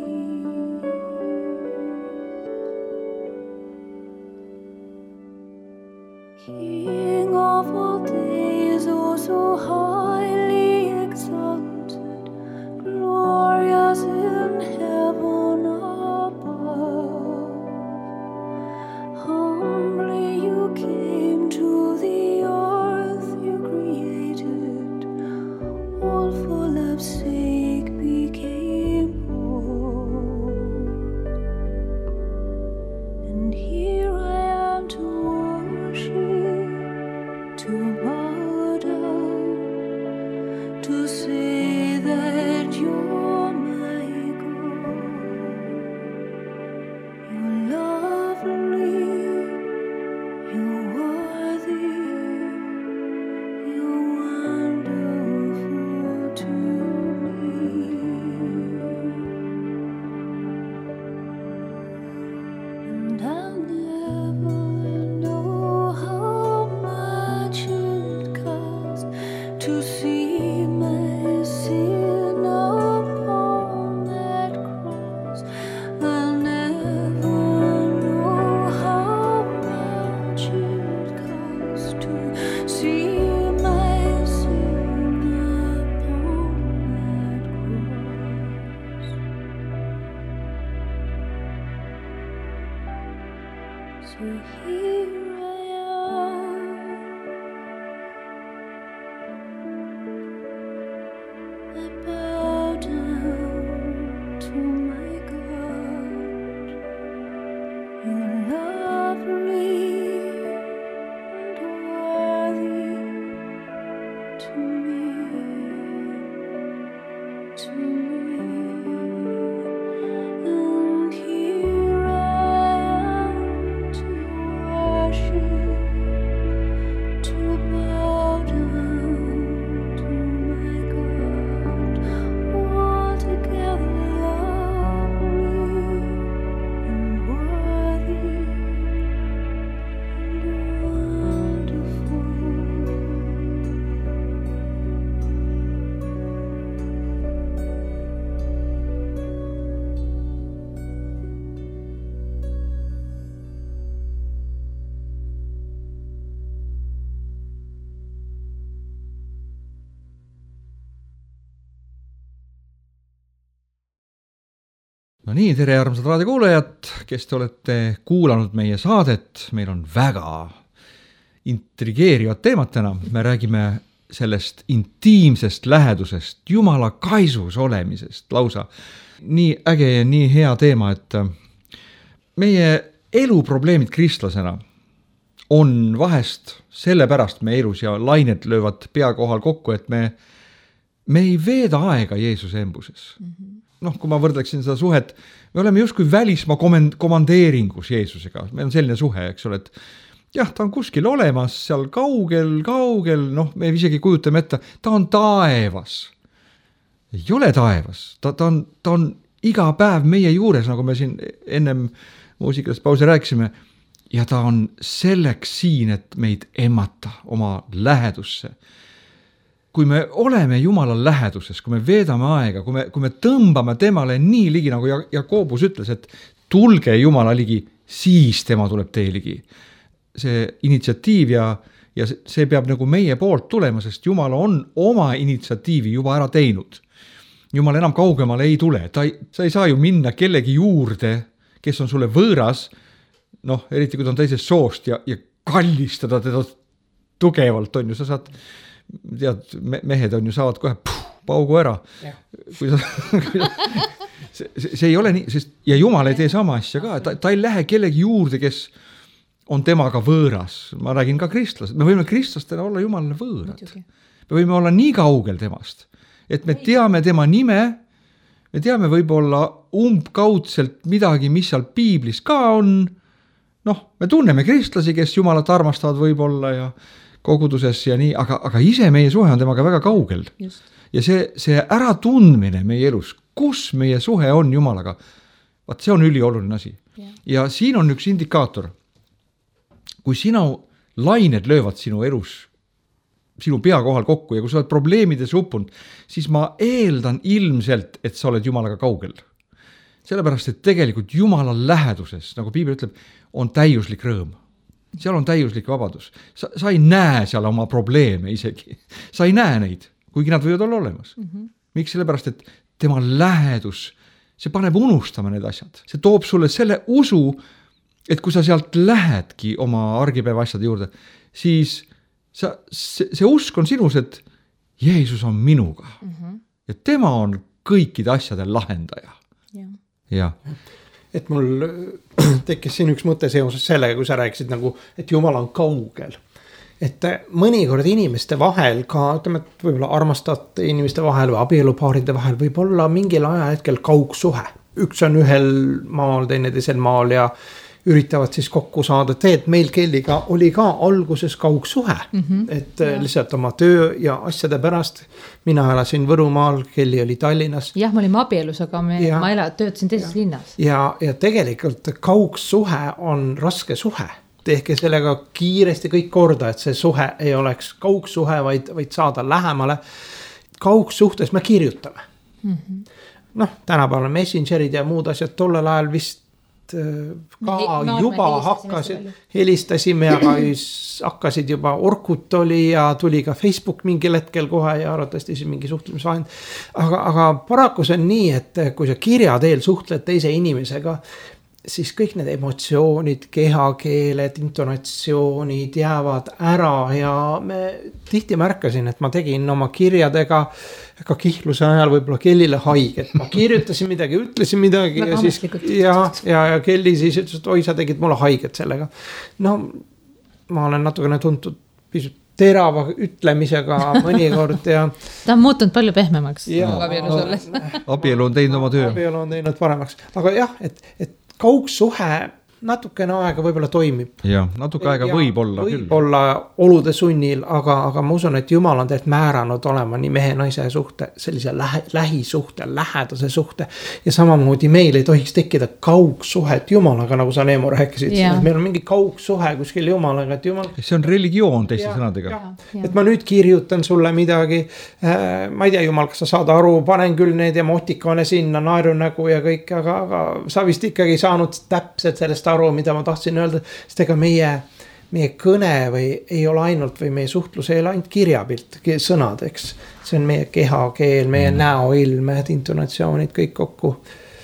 King of all days, oh so highly exalted, glorious in heaven above. Humbly you came to the earth you created, all for love's sake became poor. And here I am to worship, to bow down, to say that you're my God. You're lovely, you're worthy, you're wonderful to me. And I'll never know how much it cost to see my sin upon that cross. I'll never know how much it cost to see my sin upon that cross. So here I am, I bow down to my God. You're lovely and worthy to me, to me. And here I am to worship, to bow down to my God, altogether lovely and worthy and wonderful. No nii, tere armsad raadiokuulajad, kes te olete kuulanud meie saadet, meil on väga intrigeerivad teemad täna, me räägime sellest intiimsest lähedusest, Jumala kaisus olemisest lausa. Nii äge ja nii hea teema, et meie eluprobleemid kristlasena on vahest sellepärast meie elus ja lained löövad pea kohal kokku, et me, me ei veeda aega Jeesuse embuses. Mm-hmm. Noh, kui ma võrdleksin seda suhet, me oleme justkui välismaa komandeeringus Jeesusega. Meil on selline suhe, eks ole, et jah, ta on kuskil olemas, seal kaugel, kaugel, noh, me isegi kujutame ette, ta on taevas. Ei ole taevas, ta, ta, on, ta on iga päev meie juures, nagu me siin ennem muusikalist pausi rääkisime, ja ta on selleks siin, et meid emmata oma lähedusse. Kui me oleme Jumala läheduses, kui me veedame aega, kui me, kui me tõmbame temale nii ligi, nagu Jakobus ütles, et tulge Jumala ligi, siis tema tuleb teie ligi. See initsiatiiv ja, ja see peab nagu meie poolt tulema, sest Jumal on oma initsiatiivi juba ära teinud. Jumal enam kaugemale ei tule, ta ei, sa ei saa ju minna kellegi juurde, kes on sulle võõras, noh, eriti kui ta on teisest soost ja, ja kallistada teda tugevalt, on ju, sa saad, tead, mehed on ju, saavad kohe puh, paugu ära. Kui sa, kui sa, see, see ei ole nii, sest, ja Jumal ei tee sama asja ka, ta, ta ei lähe kellegi juurde, kes on temaga võõras. Ma räägin ka kristlased, me võime kristlastena olla Jumalale võõrad. Me võime olla nii kaugel temast, et me teame tema nime, me teame võib-olla umbkaudselt midagi, mis seal piiblis ka on. Noh, me tunneme kristlasi, kes Jumalat armastavad võib-olla ja koguduses ja nii, aga, aga ise meie suhe on temaga väga kaugel. Just. Ja see, see äratundmine meie elus, kus meie suhe on Jumalaga, vaat see on ülioluline asi. Yeah. Ja siin on üks indikaator. Kui sinu lained löövad sinu elus, sinu pea kohal kokku ja kui sa oled probleemides uppunud, siis ma eeldan ilmselt, et sa oled Jumalaga kaugel. Sellepärast, et tegelikult Jumala läheduses, nagu Piibel ütleb, on täiuslik rõõm. Seal on täiuslik vabadus. Sa, sa ei näe seal oma probleeme isegi. Sa ei näe neid, kuigi nad võivad olla olemas. Mm-hmm. Miks? Sellepärast, et tema lähedus, see paneb unustama need asjad. See toob sulle selle usu, et kui sa sealt lähedki oma argipäeva asjade juurde, siis sa, see, see usk on sinus, et Jeesus on minuga. Mm-hmm. Ja tema on kõikide asjade lahendaja. Ja. Ja. Et mul tekkis siin üks mõte seoses sellega, kui sa rääkisid nagu, et Jumal on kaugel. Et mõnikord inimeste vahel ka, ütleme, et võib-olla armastate inimeste vahel või abielupaaride vahel võib olla mingil ajahetkel kaugsuhe. Üks on ühel maal, teine teisel maal ja üritavad siis kokku saada. Teed, meil Kelliga oli ka alguses kaugsuhe, mm-hmm. et ja. Lihtsalt oma töö ja asjade pärast. Mina elasin Võrumaal, Kelli oli Tallinnas. Jah, ma olin abielus, aga me, ja. ma ela, töötasin teises ja. linnas. Ja, ja tegelikult kaugsuhe on raske suhe. Tehke sellega kiiresti kõik korda, et see suhe ei oleks kaugsuhe, vaid, vaid saada lähemale. Kaugsuhtes me kirjutame. Mm-hmm. Noh, tänapäeval messengerid ja muud asjad tollel ajal vist ka me, juba hakkasid, helistasime ja hakkasid juba Orkut oli ja tuli ka Facebook mingil hetkel kohe ja arvatavasti siis mingi suhtlemisvahend. Aga, aga paraku see on nii, et kui sa kirja teel suhtled teise inimesega, siis kõik need emotsioonid, kehakeeled, intonatsioonid jäävad ära ja me tihti märkasin, et ma tegin oma kirjadega ka kihluse ajal võib-olla Kellile haiget. Ma kirjutasin midagi, ütlesin midagi ja siis ja, ja, ja Kelli siis ütles, et oi, sa tegid mulle haiget sellega. No, ma olen natukene tuntud pisut terava ütlemisega mõnikord ja ta on muutunud palju pehmemaks. Ja, abielu on teinud oma töö. Abielu on teinud paremaks. Aga jah, et, et kaugsuhe natukene aega võib-olla toimib. Ja, natuke aega ja, võib olla võib küll. Võib olla olude sunnil, aga, aga ma usun, et Jumal on teed määranud olema nii mehe naise suhte, sellise lähe, lähisuhte, lähedase suhte. Ja samamoodi meil ei tohiks tekkida kaugsuhet Jumalaga, nagu sa Neemo rääkisid. Meil on mingi kaugsuhe kuskil Jumalaga, et Jumal... See on religioon teiste ja, sõnadega. Ja, ja. Et ma nüüd kirjutan sulle midagi, äh, ma ei tea, Jumal, kas sa saad aru, panen küll need emotikone sinna, naerunägu ja kõik, aga, aga sa vist ikkagi saanud täpselt sellest aru, mida ma tahtsin öelda, sest ega meie, meie kõne või ei ole ainult või meie suhtlus ei ole ainult kirjapilt, sõnad, eks. See on meie kehakeel, meie mm. näoilmed, intonatsioonid, kõik kokku.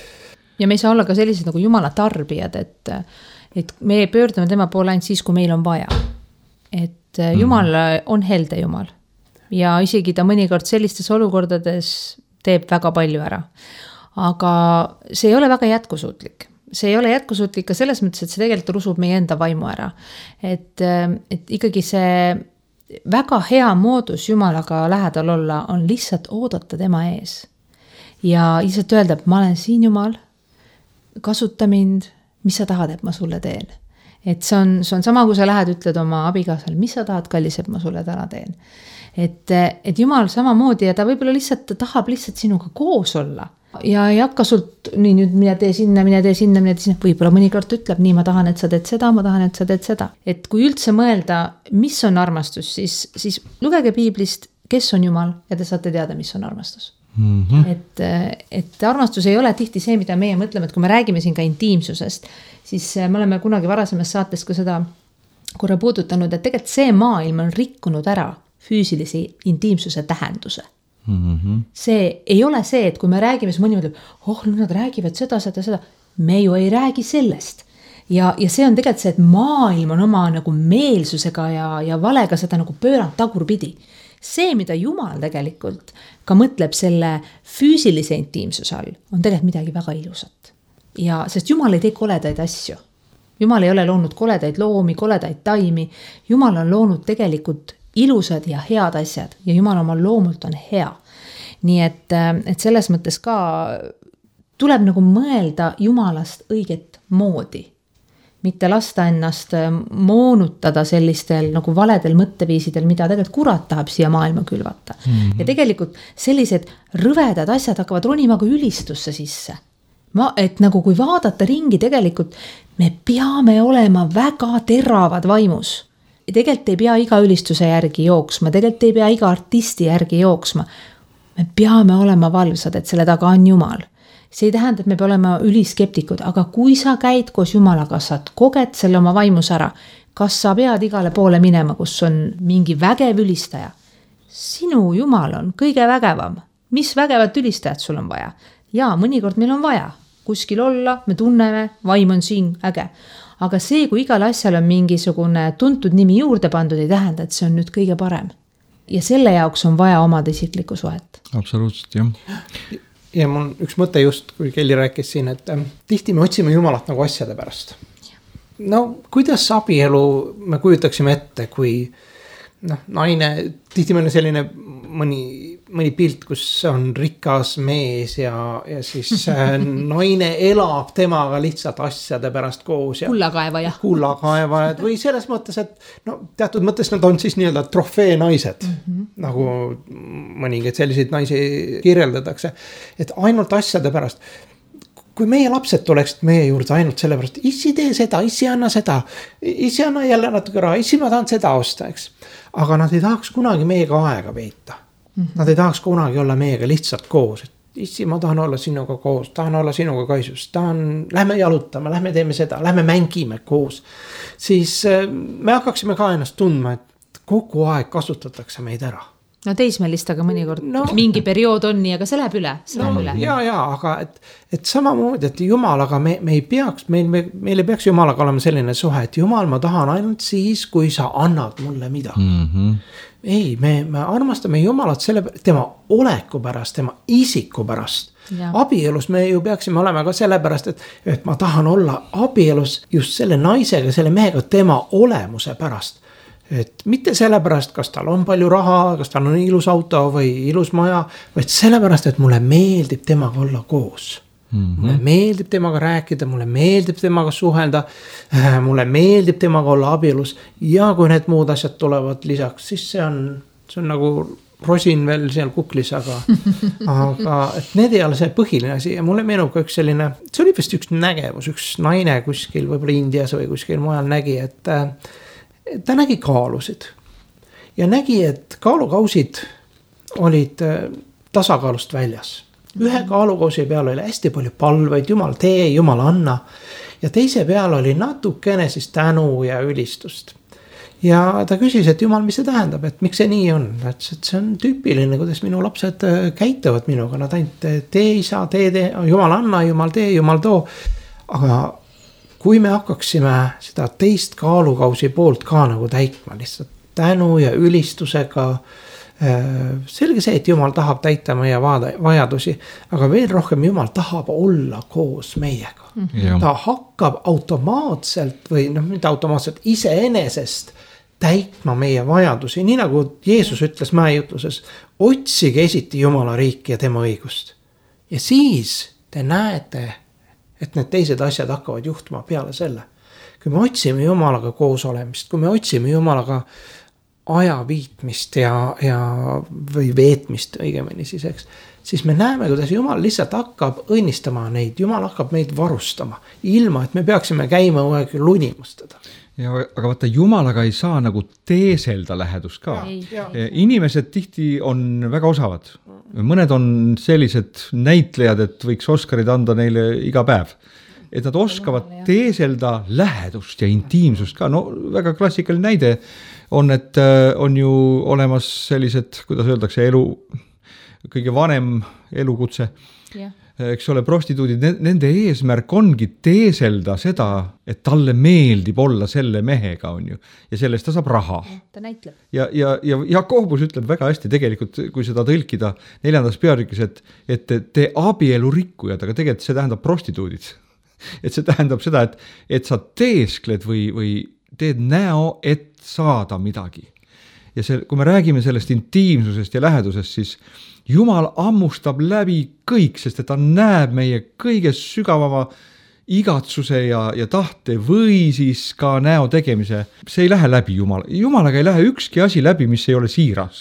Ja me ei saa olla ka sellised nagu Jumala tarbijad, et, et me pöördume tema poole ainult siis, kui meil on vaja. Et Jumal mm. on helde Jumal. ja isegi ta mõnikord sellistes olukordades teeb väga palju ära. Aga see ei ole väga jätkusuutlik. See ei ole jätkusuutlik ka selles mõttes, et see tegelikult rusub meie enda vaimu ära. Et, et ikkagi see väga hea moodus Jumalaga lähedal olla on lihtsalt oodata tema ees. Ja lihtsalt öelda, et ma olen siin Jumal, kasuta mind, mis sa tahad, et ma sulle teen. Et see on, see on sama, kui sa lähed, ütled oma abikaasale, mis sa tahad, kallis, et ma sulle täna teen. Et, et Jumal samamoodi ja ta võib-olla lihtsalt ta tahab lihtsalt sinuga koos olla. Ja ei hakka sult, nii nüüd mine tee sinna, mine tee sinna, mine tee sinna. Võib-olla mõnikord ütleb, nii ma tahan, et sa teed seda, ma tahan, et sa teed seda. Et kui üldse mõelda, mis on armastus, siis, siis lugege piiblist, kes on Jumal ja te saate teada, mis on armastus. Mm-hmm. Et, et armastus ei ole tihti see, mida meie mõtleme, et kui me räägime siin ka intiimsusest, siis me oleme kunagi varasemas saates ka seda korra puudutanud, et tegelikult see maailm on rikkunud ära füüsilisi intiimsuse tähenduse. Mm-hmm. See ei ole see, et kui me räägime, siis mõni mõtleb, oh, nad räägivad seda, seda, seda. Me ju ei räägi sellest. Ja, ja see on tegelikult see, et maailm on oma nagu meelsusega ja, ja valega seda nagu pööranud tagurpidi. See, mida Jumal tegelikult ka mõtleb selle füüsilise intiimsuse all, on tegelikult midagi väga ilusat. Ja sest Jumal ei tee koledaid asju. Jumal ei ole loonud koledaid loomi, koledaid taimi. Jumal on loonud tegelikult ilusad ja head asjad ja Jumal oma loomult on hea. Nii et, et selles mõttes ka tuleb nagu mõelda Jumalast õiget moodi. Mitte lasta ennast moonutada sellistel nagu valedel mõtteviisidel, mida tegelikult kurat tahab siia maailma külvata. Mm-hmm. Ja tegelikult sellised rõvedad asjad hakkavad ronima ka ülistusse sisse. Ma, et nagu kui vaadata ringi tegelikult, me peame olema väga teravad vaimus. Tegelikult ei pea iga ülistuse järgi jooksma, tegelikult ei pea iga artisti järgi jooksma. Me peame olema valvsad, et selle taga on Jumal. See ei tähenda, et me peame olema üliskeptikud, aga kui sa käid koos Jumalaga, sa koged selle oma vaimus ära, kas sa pead igale poole minema, kus on mingi vägev ülistaja? Sinu Jumal on kõige vägevam. Mis vägevat ülistajat sul on vaja? Ja mõnikord meil on vaja kuskil olla, me tunneme, vaim on siin äge. Aga see, kui igal asjal on mingisugune tuntud nimi juurde pandud, ei tähenda, et see on nüüd kõige parem. Ja selle jaoks on vaja omada isiklikku suhet. Absoluutselt, jah. Ja mul üks mõte just, kui Kelly rääkis siin, et äh, tihti me otsime Jumalat nagu asjade pärast. No, kuidas abielu me kujutaksime ette, kui noh, naine, tihti meil on selline mõni, mõni pilt, kus on rikas mees ja, ja siis äh, naine elab temaga lihtsalt asjade pärast koos. Ja kullakaevaja. Kullakaevajad või selles mõttes, et no, teatud mõttes nad on siis nii-öelda trofee naised, mm-hmm. nagu mõningaid selliseid naisi kirjeldatakse, et ainult asjade pärast. Kui meie lapsed tuleksid meie juurde ainult selle pärast, issi tee seda, issi anna seda, issi anna jälle natuke raha, issi ma tahan seda osta, eks. Aga nad ei tahaks kunagi meiega aega veeta. Mm-hmm. Nad ei tahaks kunagi olla meiega lihtsalt koos. Issi, ma tahan olla sinuga koos, tahan olla sinuga kaisus, tahan, lähme jalutama, lähme teeme seda, lähme mängime koos. Siis me hakkaksime ka ennast tundma, et kogu aeg kasutatakse meid ära. No teismelist, aga mõnikord no, mingi periood on nii, aga see läheb üle. See no, läheb üle. Ja, ja, aga et, et samamoodi, et Jumalaga me, me ei peaks, meil, me, meil ei peaks Jumalaga olema selline suhe, et Jumal, ma tahan ainult siis, kui sa annad mulle midagi. Mm-hmm. Ei, me, me armastame Jumalat selle, tema oleku pärast, tema isiku pärast. Ja. Abielus me ju peaksime olema ka selle pärast, et, et ma tahan olla abielus just selle naisega, selle mehega tema olemuse pärast. Et mitte sellepärast, kas tal on palju raha, kas tal on ilus auto või ilus maja, vaid sellepärast, et mulle meeldib temaga olla koos. Mm-hmm. Mulle meeldib temaga rääkida, mulle meeldib temaga suhelda, mulle meeldib temaga olla abielus ja kui need muud asjad tulevad lisaks, siis see on, see on nagu rosin veel seal kuklis, aga, aga et need ei ole see põhiline asi ja mulle meenub ka üks selline, see oli vist üks nägevus, üks naine kuskil võib-olla Indias või kuskil mujal nägi, et ta nägi kaalusid ja nägi, et kaalukausid olid tasakaalust väljas. Ühe kaalukausi peal oli hästi palju palveid, Jumal tee, Jumal anna ja teise peal oli natukene siis tänu ja ülistust. Ja ta küsis, et Jumal, mis see tähendab, et miks see nii on? Et see on tüüpiline, kuidas minu lapsed käituvad minuga, nad ainult tee isa, tee, tee, Jumal anna, Jumal tee, Jumal too, aga kui me hakkaksime seda teist kaalukausi poolt ka nagu täitma lihtsalt tänu ja ülistusega, selge see, et Jumal tahab täita meie vaada, vajadusi, aga veel rohkem Jumal tahab olla koos meiega. Jah. Ta hakkab automaatselt või noh, mitte automaatselt, iseenesest täitma meie vajadusi, nii nagu Jeesus ütles mäejutluses, otsige esiti Jumala riiki ja tema õigust. Ja siis te näete, et need teised asjad hakkavad juhtuma peale selle. Kui me otsime Jumalaga koos olemist, kui me otsime Jumalaga aja viitmist ja, ja või veetmist õigemini siis, eks, siis me näeme, kuidas Jumal lihtsalt hakkab õnnistama neid, Jumal hakkab meid varustama, ilma et me peaksime käima õeg lunimas teda. Ja, aga vaata, Jumalaga ei saa nagu teeselda lähedust ka. Ei, Inimesed tihti on väga osavad. Mõned on sellised näitlejad, et võiks Oscarid anda neile iga päev. Et nad oskavad teeselda lähedust ja intiimsust ka. No väga klassikaline näide on, et on ju olemas sellised, kuidas öeldakse, elu, kõige vanem elukutse. jah. Eks ole, prostituudid, nende eesmärk ongi teeselda seda, et talle meeldib olla selle mehega, on ju. Ja sellest ta saab raha. Ta näitleb. Ja, ja, ja Jakobus ütleb väga hästi tegelikult, kui seda tõlkida neljandas peatükis, et, et te, te abielu rikkujad, aga tegelikult see tähendab prostituudid. Et see tähendab seda, et, et sa teeskled või, või teed näo, et saada midagi. Ja see, kui me räägime sellest intiimsusest ja lähedusest, siis Jumal ammustab läbi kõik, sest et ta näeb meie kõige sügavama igatsuse ja, ja tahte või siis ka näo tegemise. See ei lähe läbi Jumal. Jumalaga ei lähe ükski asi läbi, mis ei ole siiras.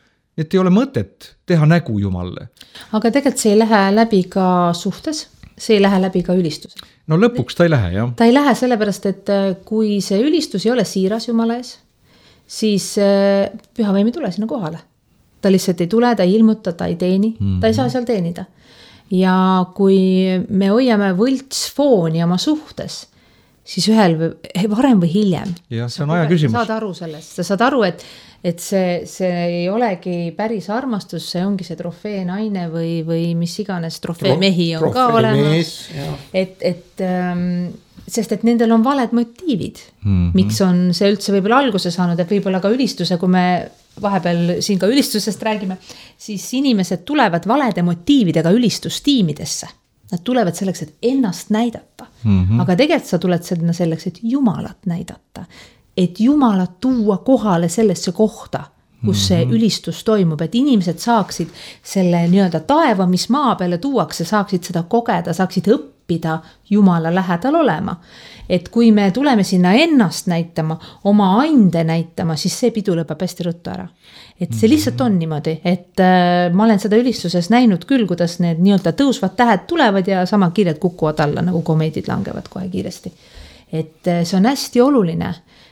Et ei ole mõtet teha nägu Jumalle. Aga tegelikult see ei lähe läbi ka suhtes, see ei lähe läbi ka ülistusel. No lõpuks ta ei lähe, jah. Ta ei lähe sellepärast, et kui see ülistus ei ole siiras Jumala ees, siis pühavõim ei tule sinna kohale. Ta lihtsalt ei tule, ta ei ilmuta, ta ei teeni, mm-hmm. ta ei saa seal teenida. Ja kui me hoiame võltsfooni oma suhtes, siis ühel varem või hiljem. Ja see on aja küsimus. Saad aru sellest, sa saad aru, et, et see, see ei olegi päris armastus, see ongi see trofee naine või, või mis iganes trofee mehi on ka olemas. Et, et, ähm, sest et nendel on valed motiivid, mm-hmm. miks on see üldse võib-olla alguse saanud, et võib-olla ka ülistuse, kui me vahepeal siin ka ülistusest räägime, siis inimesed tulevad valede motiividega ülistustiimidesse. Nad tulevad selleks, et ennast näidata. Mm-hmm. Aga tegelikult sa tuled sinna selleks, et Jumalat näidata. Et Jumalat tuua kohale sellesse kohta, kus see mm-hmm. ülistus toimub, et inimesed saaksid selle nii-öelda taeva, mis maa peale tuuakse, saaksid seda kogeda, saaksid õppida Jumala lähedal olema. Et kui me tuleme sinna ennast näitama, oma ande näitama, siis see pidu lõpeb hästi ruttu ära. Et see lihtsalt on niimoodi, et äh, ma olen seda ülistuses näinud küll, kuidas need nii-öelda tõusvad tähed tulevad ja sama kiired kukuvad alla, nagu komeedid langevad kohe kiiresti. Et äh, see on hästi oluline,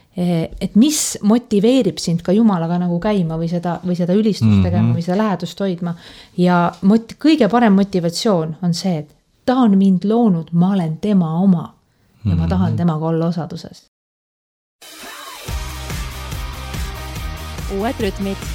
et mis motiveerib sind ka Jumalaga nagu käima või seda, või seda ülistust tegema mm-hmm. või seda lähedust hoidma. Ja mot- kõige parem motivatsioon on see, et ta on mind loonud, ma olen tema oma ja ma tahan temaga olla osaduses. Uued rütmid.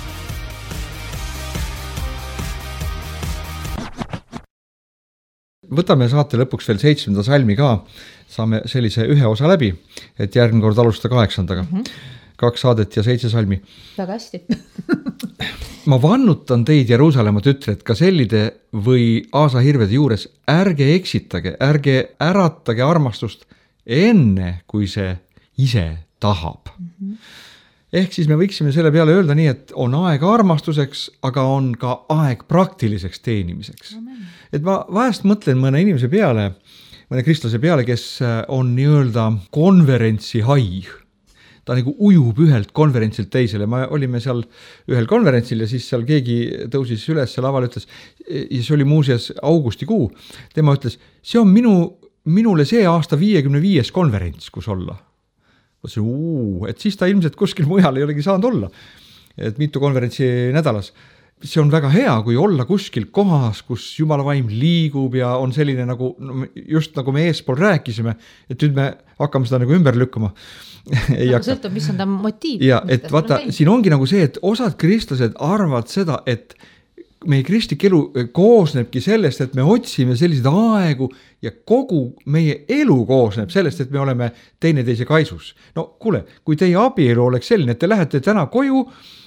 Võtame saate lõpuks veel seitsmenda salmi ka, saame sellise ühe osa läbi, et järgmine kord alustada kaheksandaga. Mm-hmm. Kaks saadet ja seitse salmi. Väga hästi. Ma vannutan teid, Jeruusalemma tütred, ka sellide või aasahirvede juures, ärge eksitage, ärge äratage armastust enne, kui see ise tahab. Mm-hmm. Ehk siis me võiksime selle peale öelda nii, et on aeg armastuseks, aga on ka aeg praktiliseks teenimiseks. Amen. Et ma vahest mõtlen mõne inimese peale, mõne kristlase peale, kes on nii-öelda konverentsi hai. Ta nagu ujub ühelt konverentsilt teisele. Me olime seal ühel konverentsil ja siis seal keegi tõusis üles ja laval ütles, ja see oli muuseas augustikuu, tema ütles, see on minu, minule see aasta viiekümne viies konverents, kus olla. Mõtlesin, uu, et siis ta ilmselt kuskil mujal ei olegi saanud olla. Et mitu konverentsi nädalas. See on väga hea, kui olla kuskil kohas, kus Jumala vaim liigub ja on selline nagu, just nagu me eespool rääkisime, et nüüd me hakkame seda nagu ümber lükkama. Nagu sõltub, mis on ta motiiv. Ja, et vaata, siin ongi nagu see, et osad kristlased arvavad seda, et meie kristlik elu koosnebki sellest, et me otsime selliseid aegu ja kogu meie elu koosneb sellest, et me oleme teineteise kaisus. No kuule, kui teie abielu oleks selline, et te lähete täna koju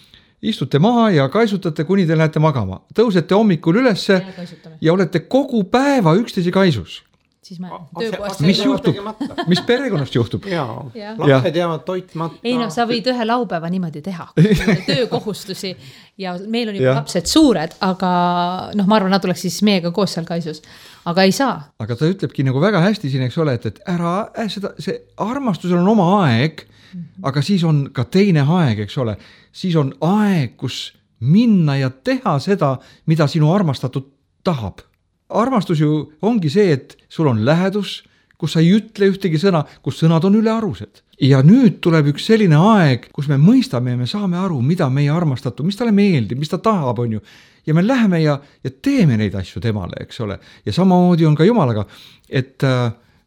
istute maha ja kaisutate, kuni te lähete magama. Tõusete hommikul ülesse Ja kaisutame. ja olete kogu päeva üksteise kaisus. Siis ma Ase- töökohast. ase- Mis jäävad juhtub? tegemata. Mis perekonnast juhtub? jaa, Jah. lapsed jäävad toitmata. ei noh, sa võid ühe laupäeva niimoodi teha, töökohustusi ja meil on juba Jah. lapsed suured, aga noh, ma arvan, nad oleks siis meiega koos seal kaisus, aga ei saa. Aga ta ütlebki nagu väga hästi siin, eks ole, et, et ära äh, seda, see armastusel on oma aeg, aga siis on ka teine aeg, eks ole, siis on aeg, kus minna ja teha seda, mida sinu armastatud tahab. Armastus ju ongi see, et sul on lähedus, kus sa ei ütle ühtegi sõna, kus sõnad on ülearused. Ja nüüd tuleb üks selline aeg, kus me mõistame ja me saame aru, mida meie armastatu, mis talle meeldib, mis ta tahab, on ju. Ja me läheme ja, ja teeme neid asju temale, eks ole. Ja samamoodi on ka Jumalaga, et äh,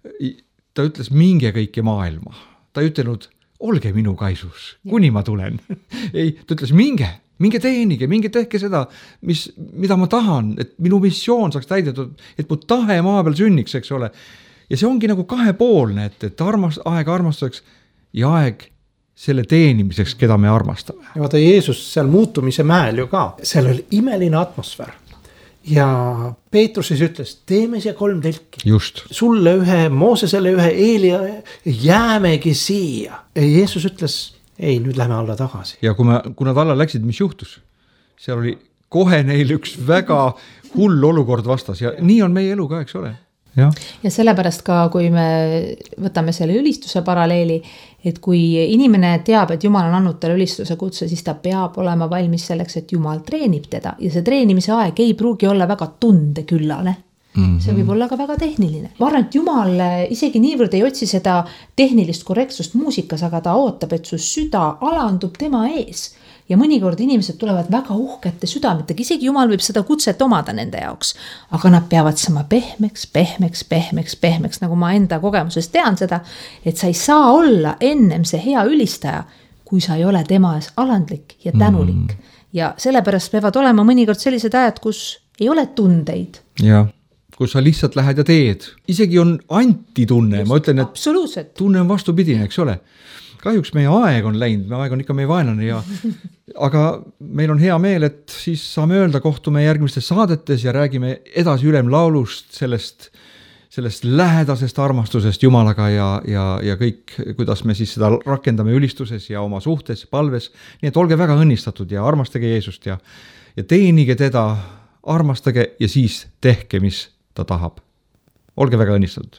ta ütles, minge kõike maailma. Ta ei ütelnud, olge minu kaisus, kuni ma tulen. ei, ta ütles, minge, minge teenige, minge tehke seda, mis, mida ma tahan, et minu missioon saaks täidetud, et mu tahe maa peal sünniks, eks ole. Ja see ongi nagu kahepoolne, et, et armast, aeg armastuseks ja aeg selle teenimiseks, keda me armastame. ja vaata Jeesus seal muutumise mäel ju ka, seal oli imeline atmosfäär. Ja Peetrus siis ütles, teeme siia kolm telki. Just. Sulle ühe, Moosesele ühe, Eelia, jäämegi siia. Ja Jeesus ütles, ei, nüüd lähme alla tagasi. Ja kui, me, kui nad alla läksid, mis juhtus? Seal oli kohe neil üks väga hull olukord vastas ja nii on meie elu ka, eks ole. Ja. ja sellepärast ka, kui me võtame selle ülistuse paralleeli, et kui inimene teab, et Jumal on andnud talle ülistuse kutse, siis ta peab olema valmis selleks, et Jumal treenib teda ja see treenimise aeg ei pruugi olla väga tundeküllane. Mm-hmm. See võib olla ka väga tehniline. Ma arvan, et Jumal isegi niivõrd ei otsi seda tehnilist korrektsust muusikas, aga ta ootab, et su süda alandub tema ees. Ja mõnikord inimesed tulevad väga uhkete südametega, isegi Jumal võib seda kutset omada nende jaoks, aga nad peavad sama pehmeks, pehmeks, pehmeks, pehmeks, nagu ma enda kogemusest tean seda, et sa ei saa olla ennem see hea ülistaja, kui sa ei ole tema ees alandlik ja tänulik. Mm. Ja sellepärast peavad olema mõnikord sellised ajad, kus ei ole tundeid. Ja, kus sa lihtsalt lähed ja teed. Isegi on antitunne, ma ütlen, et absoluutselt. Tunne on vastupidine, eks ole. Kahjuks meie aeg on läinud, meie aeg on ikka meie vaenlane ja aga meil on hea meel, et siis saame öelda, kohtume järgmistes saadetes ja räägime edasi ülemlaulust, sellest, sellest lähedasest armastusest Jumalaga ja, ja, ja kõik, kuidas me siis seda rakendame ülistuses ja oma suhtes, palves. Nii et olge väga õnnistatud ja armastage Jeesust ja, ja teenige teda, armastage ja siis tehke, mis ta tahab. Olge väga õnnistatud.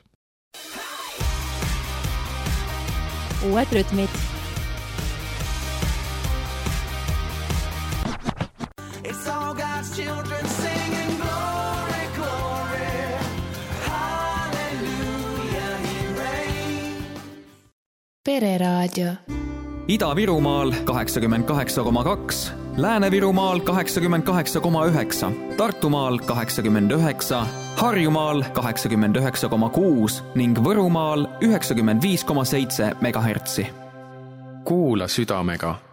Uued rütmid. It's all God's children singing glory, glory. Hallelujah, he reigns. Pereraadio. Ida-Virumaal kaheksakümmend kaheksa koma kaks, Lääne-Virumaal kaheksakümmend kaheksa koma üheksa, Tartumaal kaheksakümmend üheksa, Harjumaal kaheksakümmend üheksa koma kuus ning Võrumaal üheksakümmend viis koma seitse megahertsi. Kuula südamega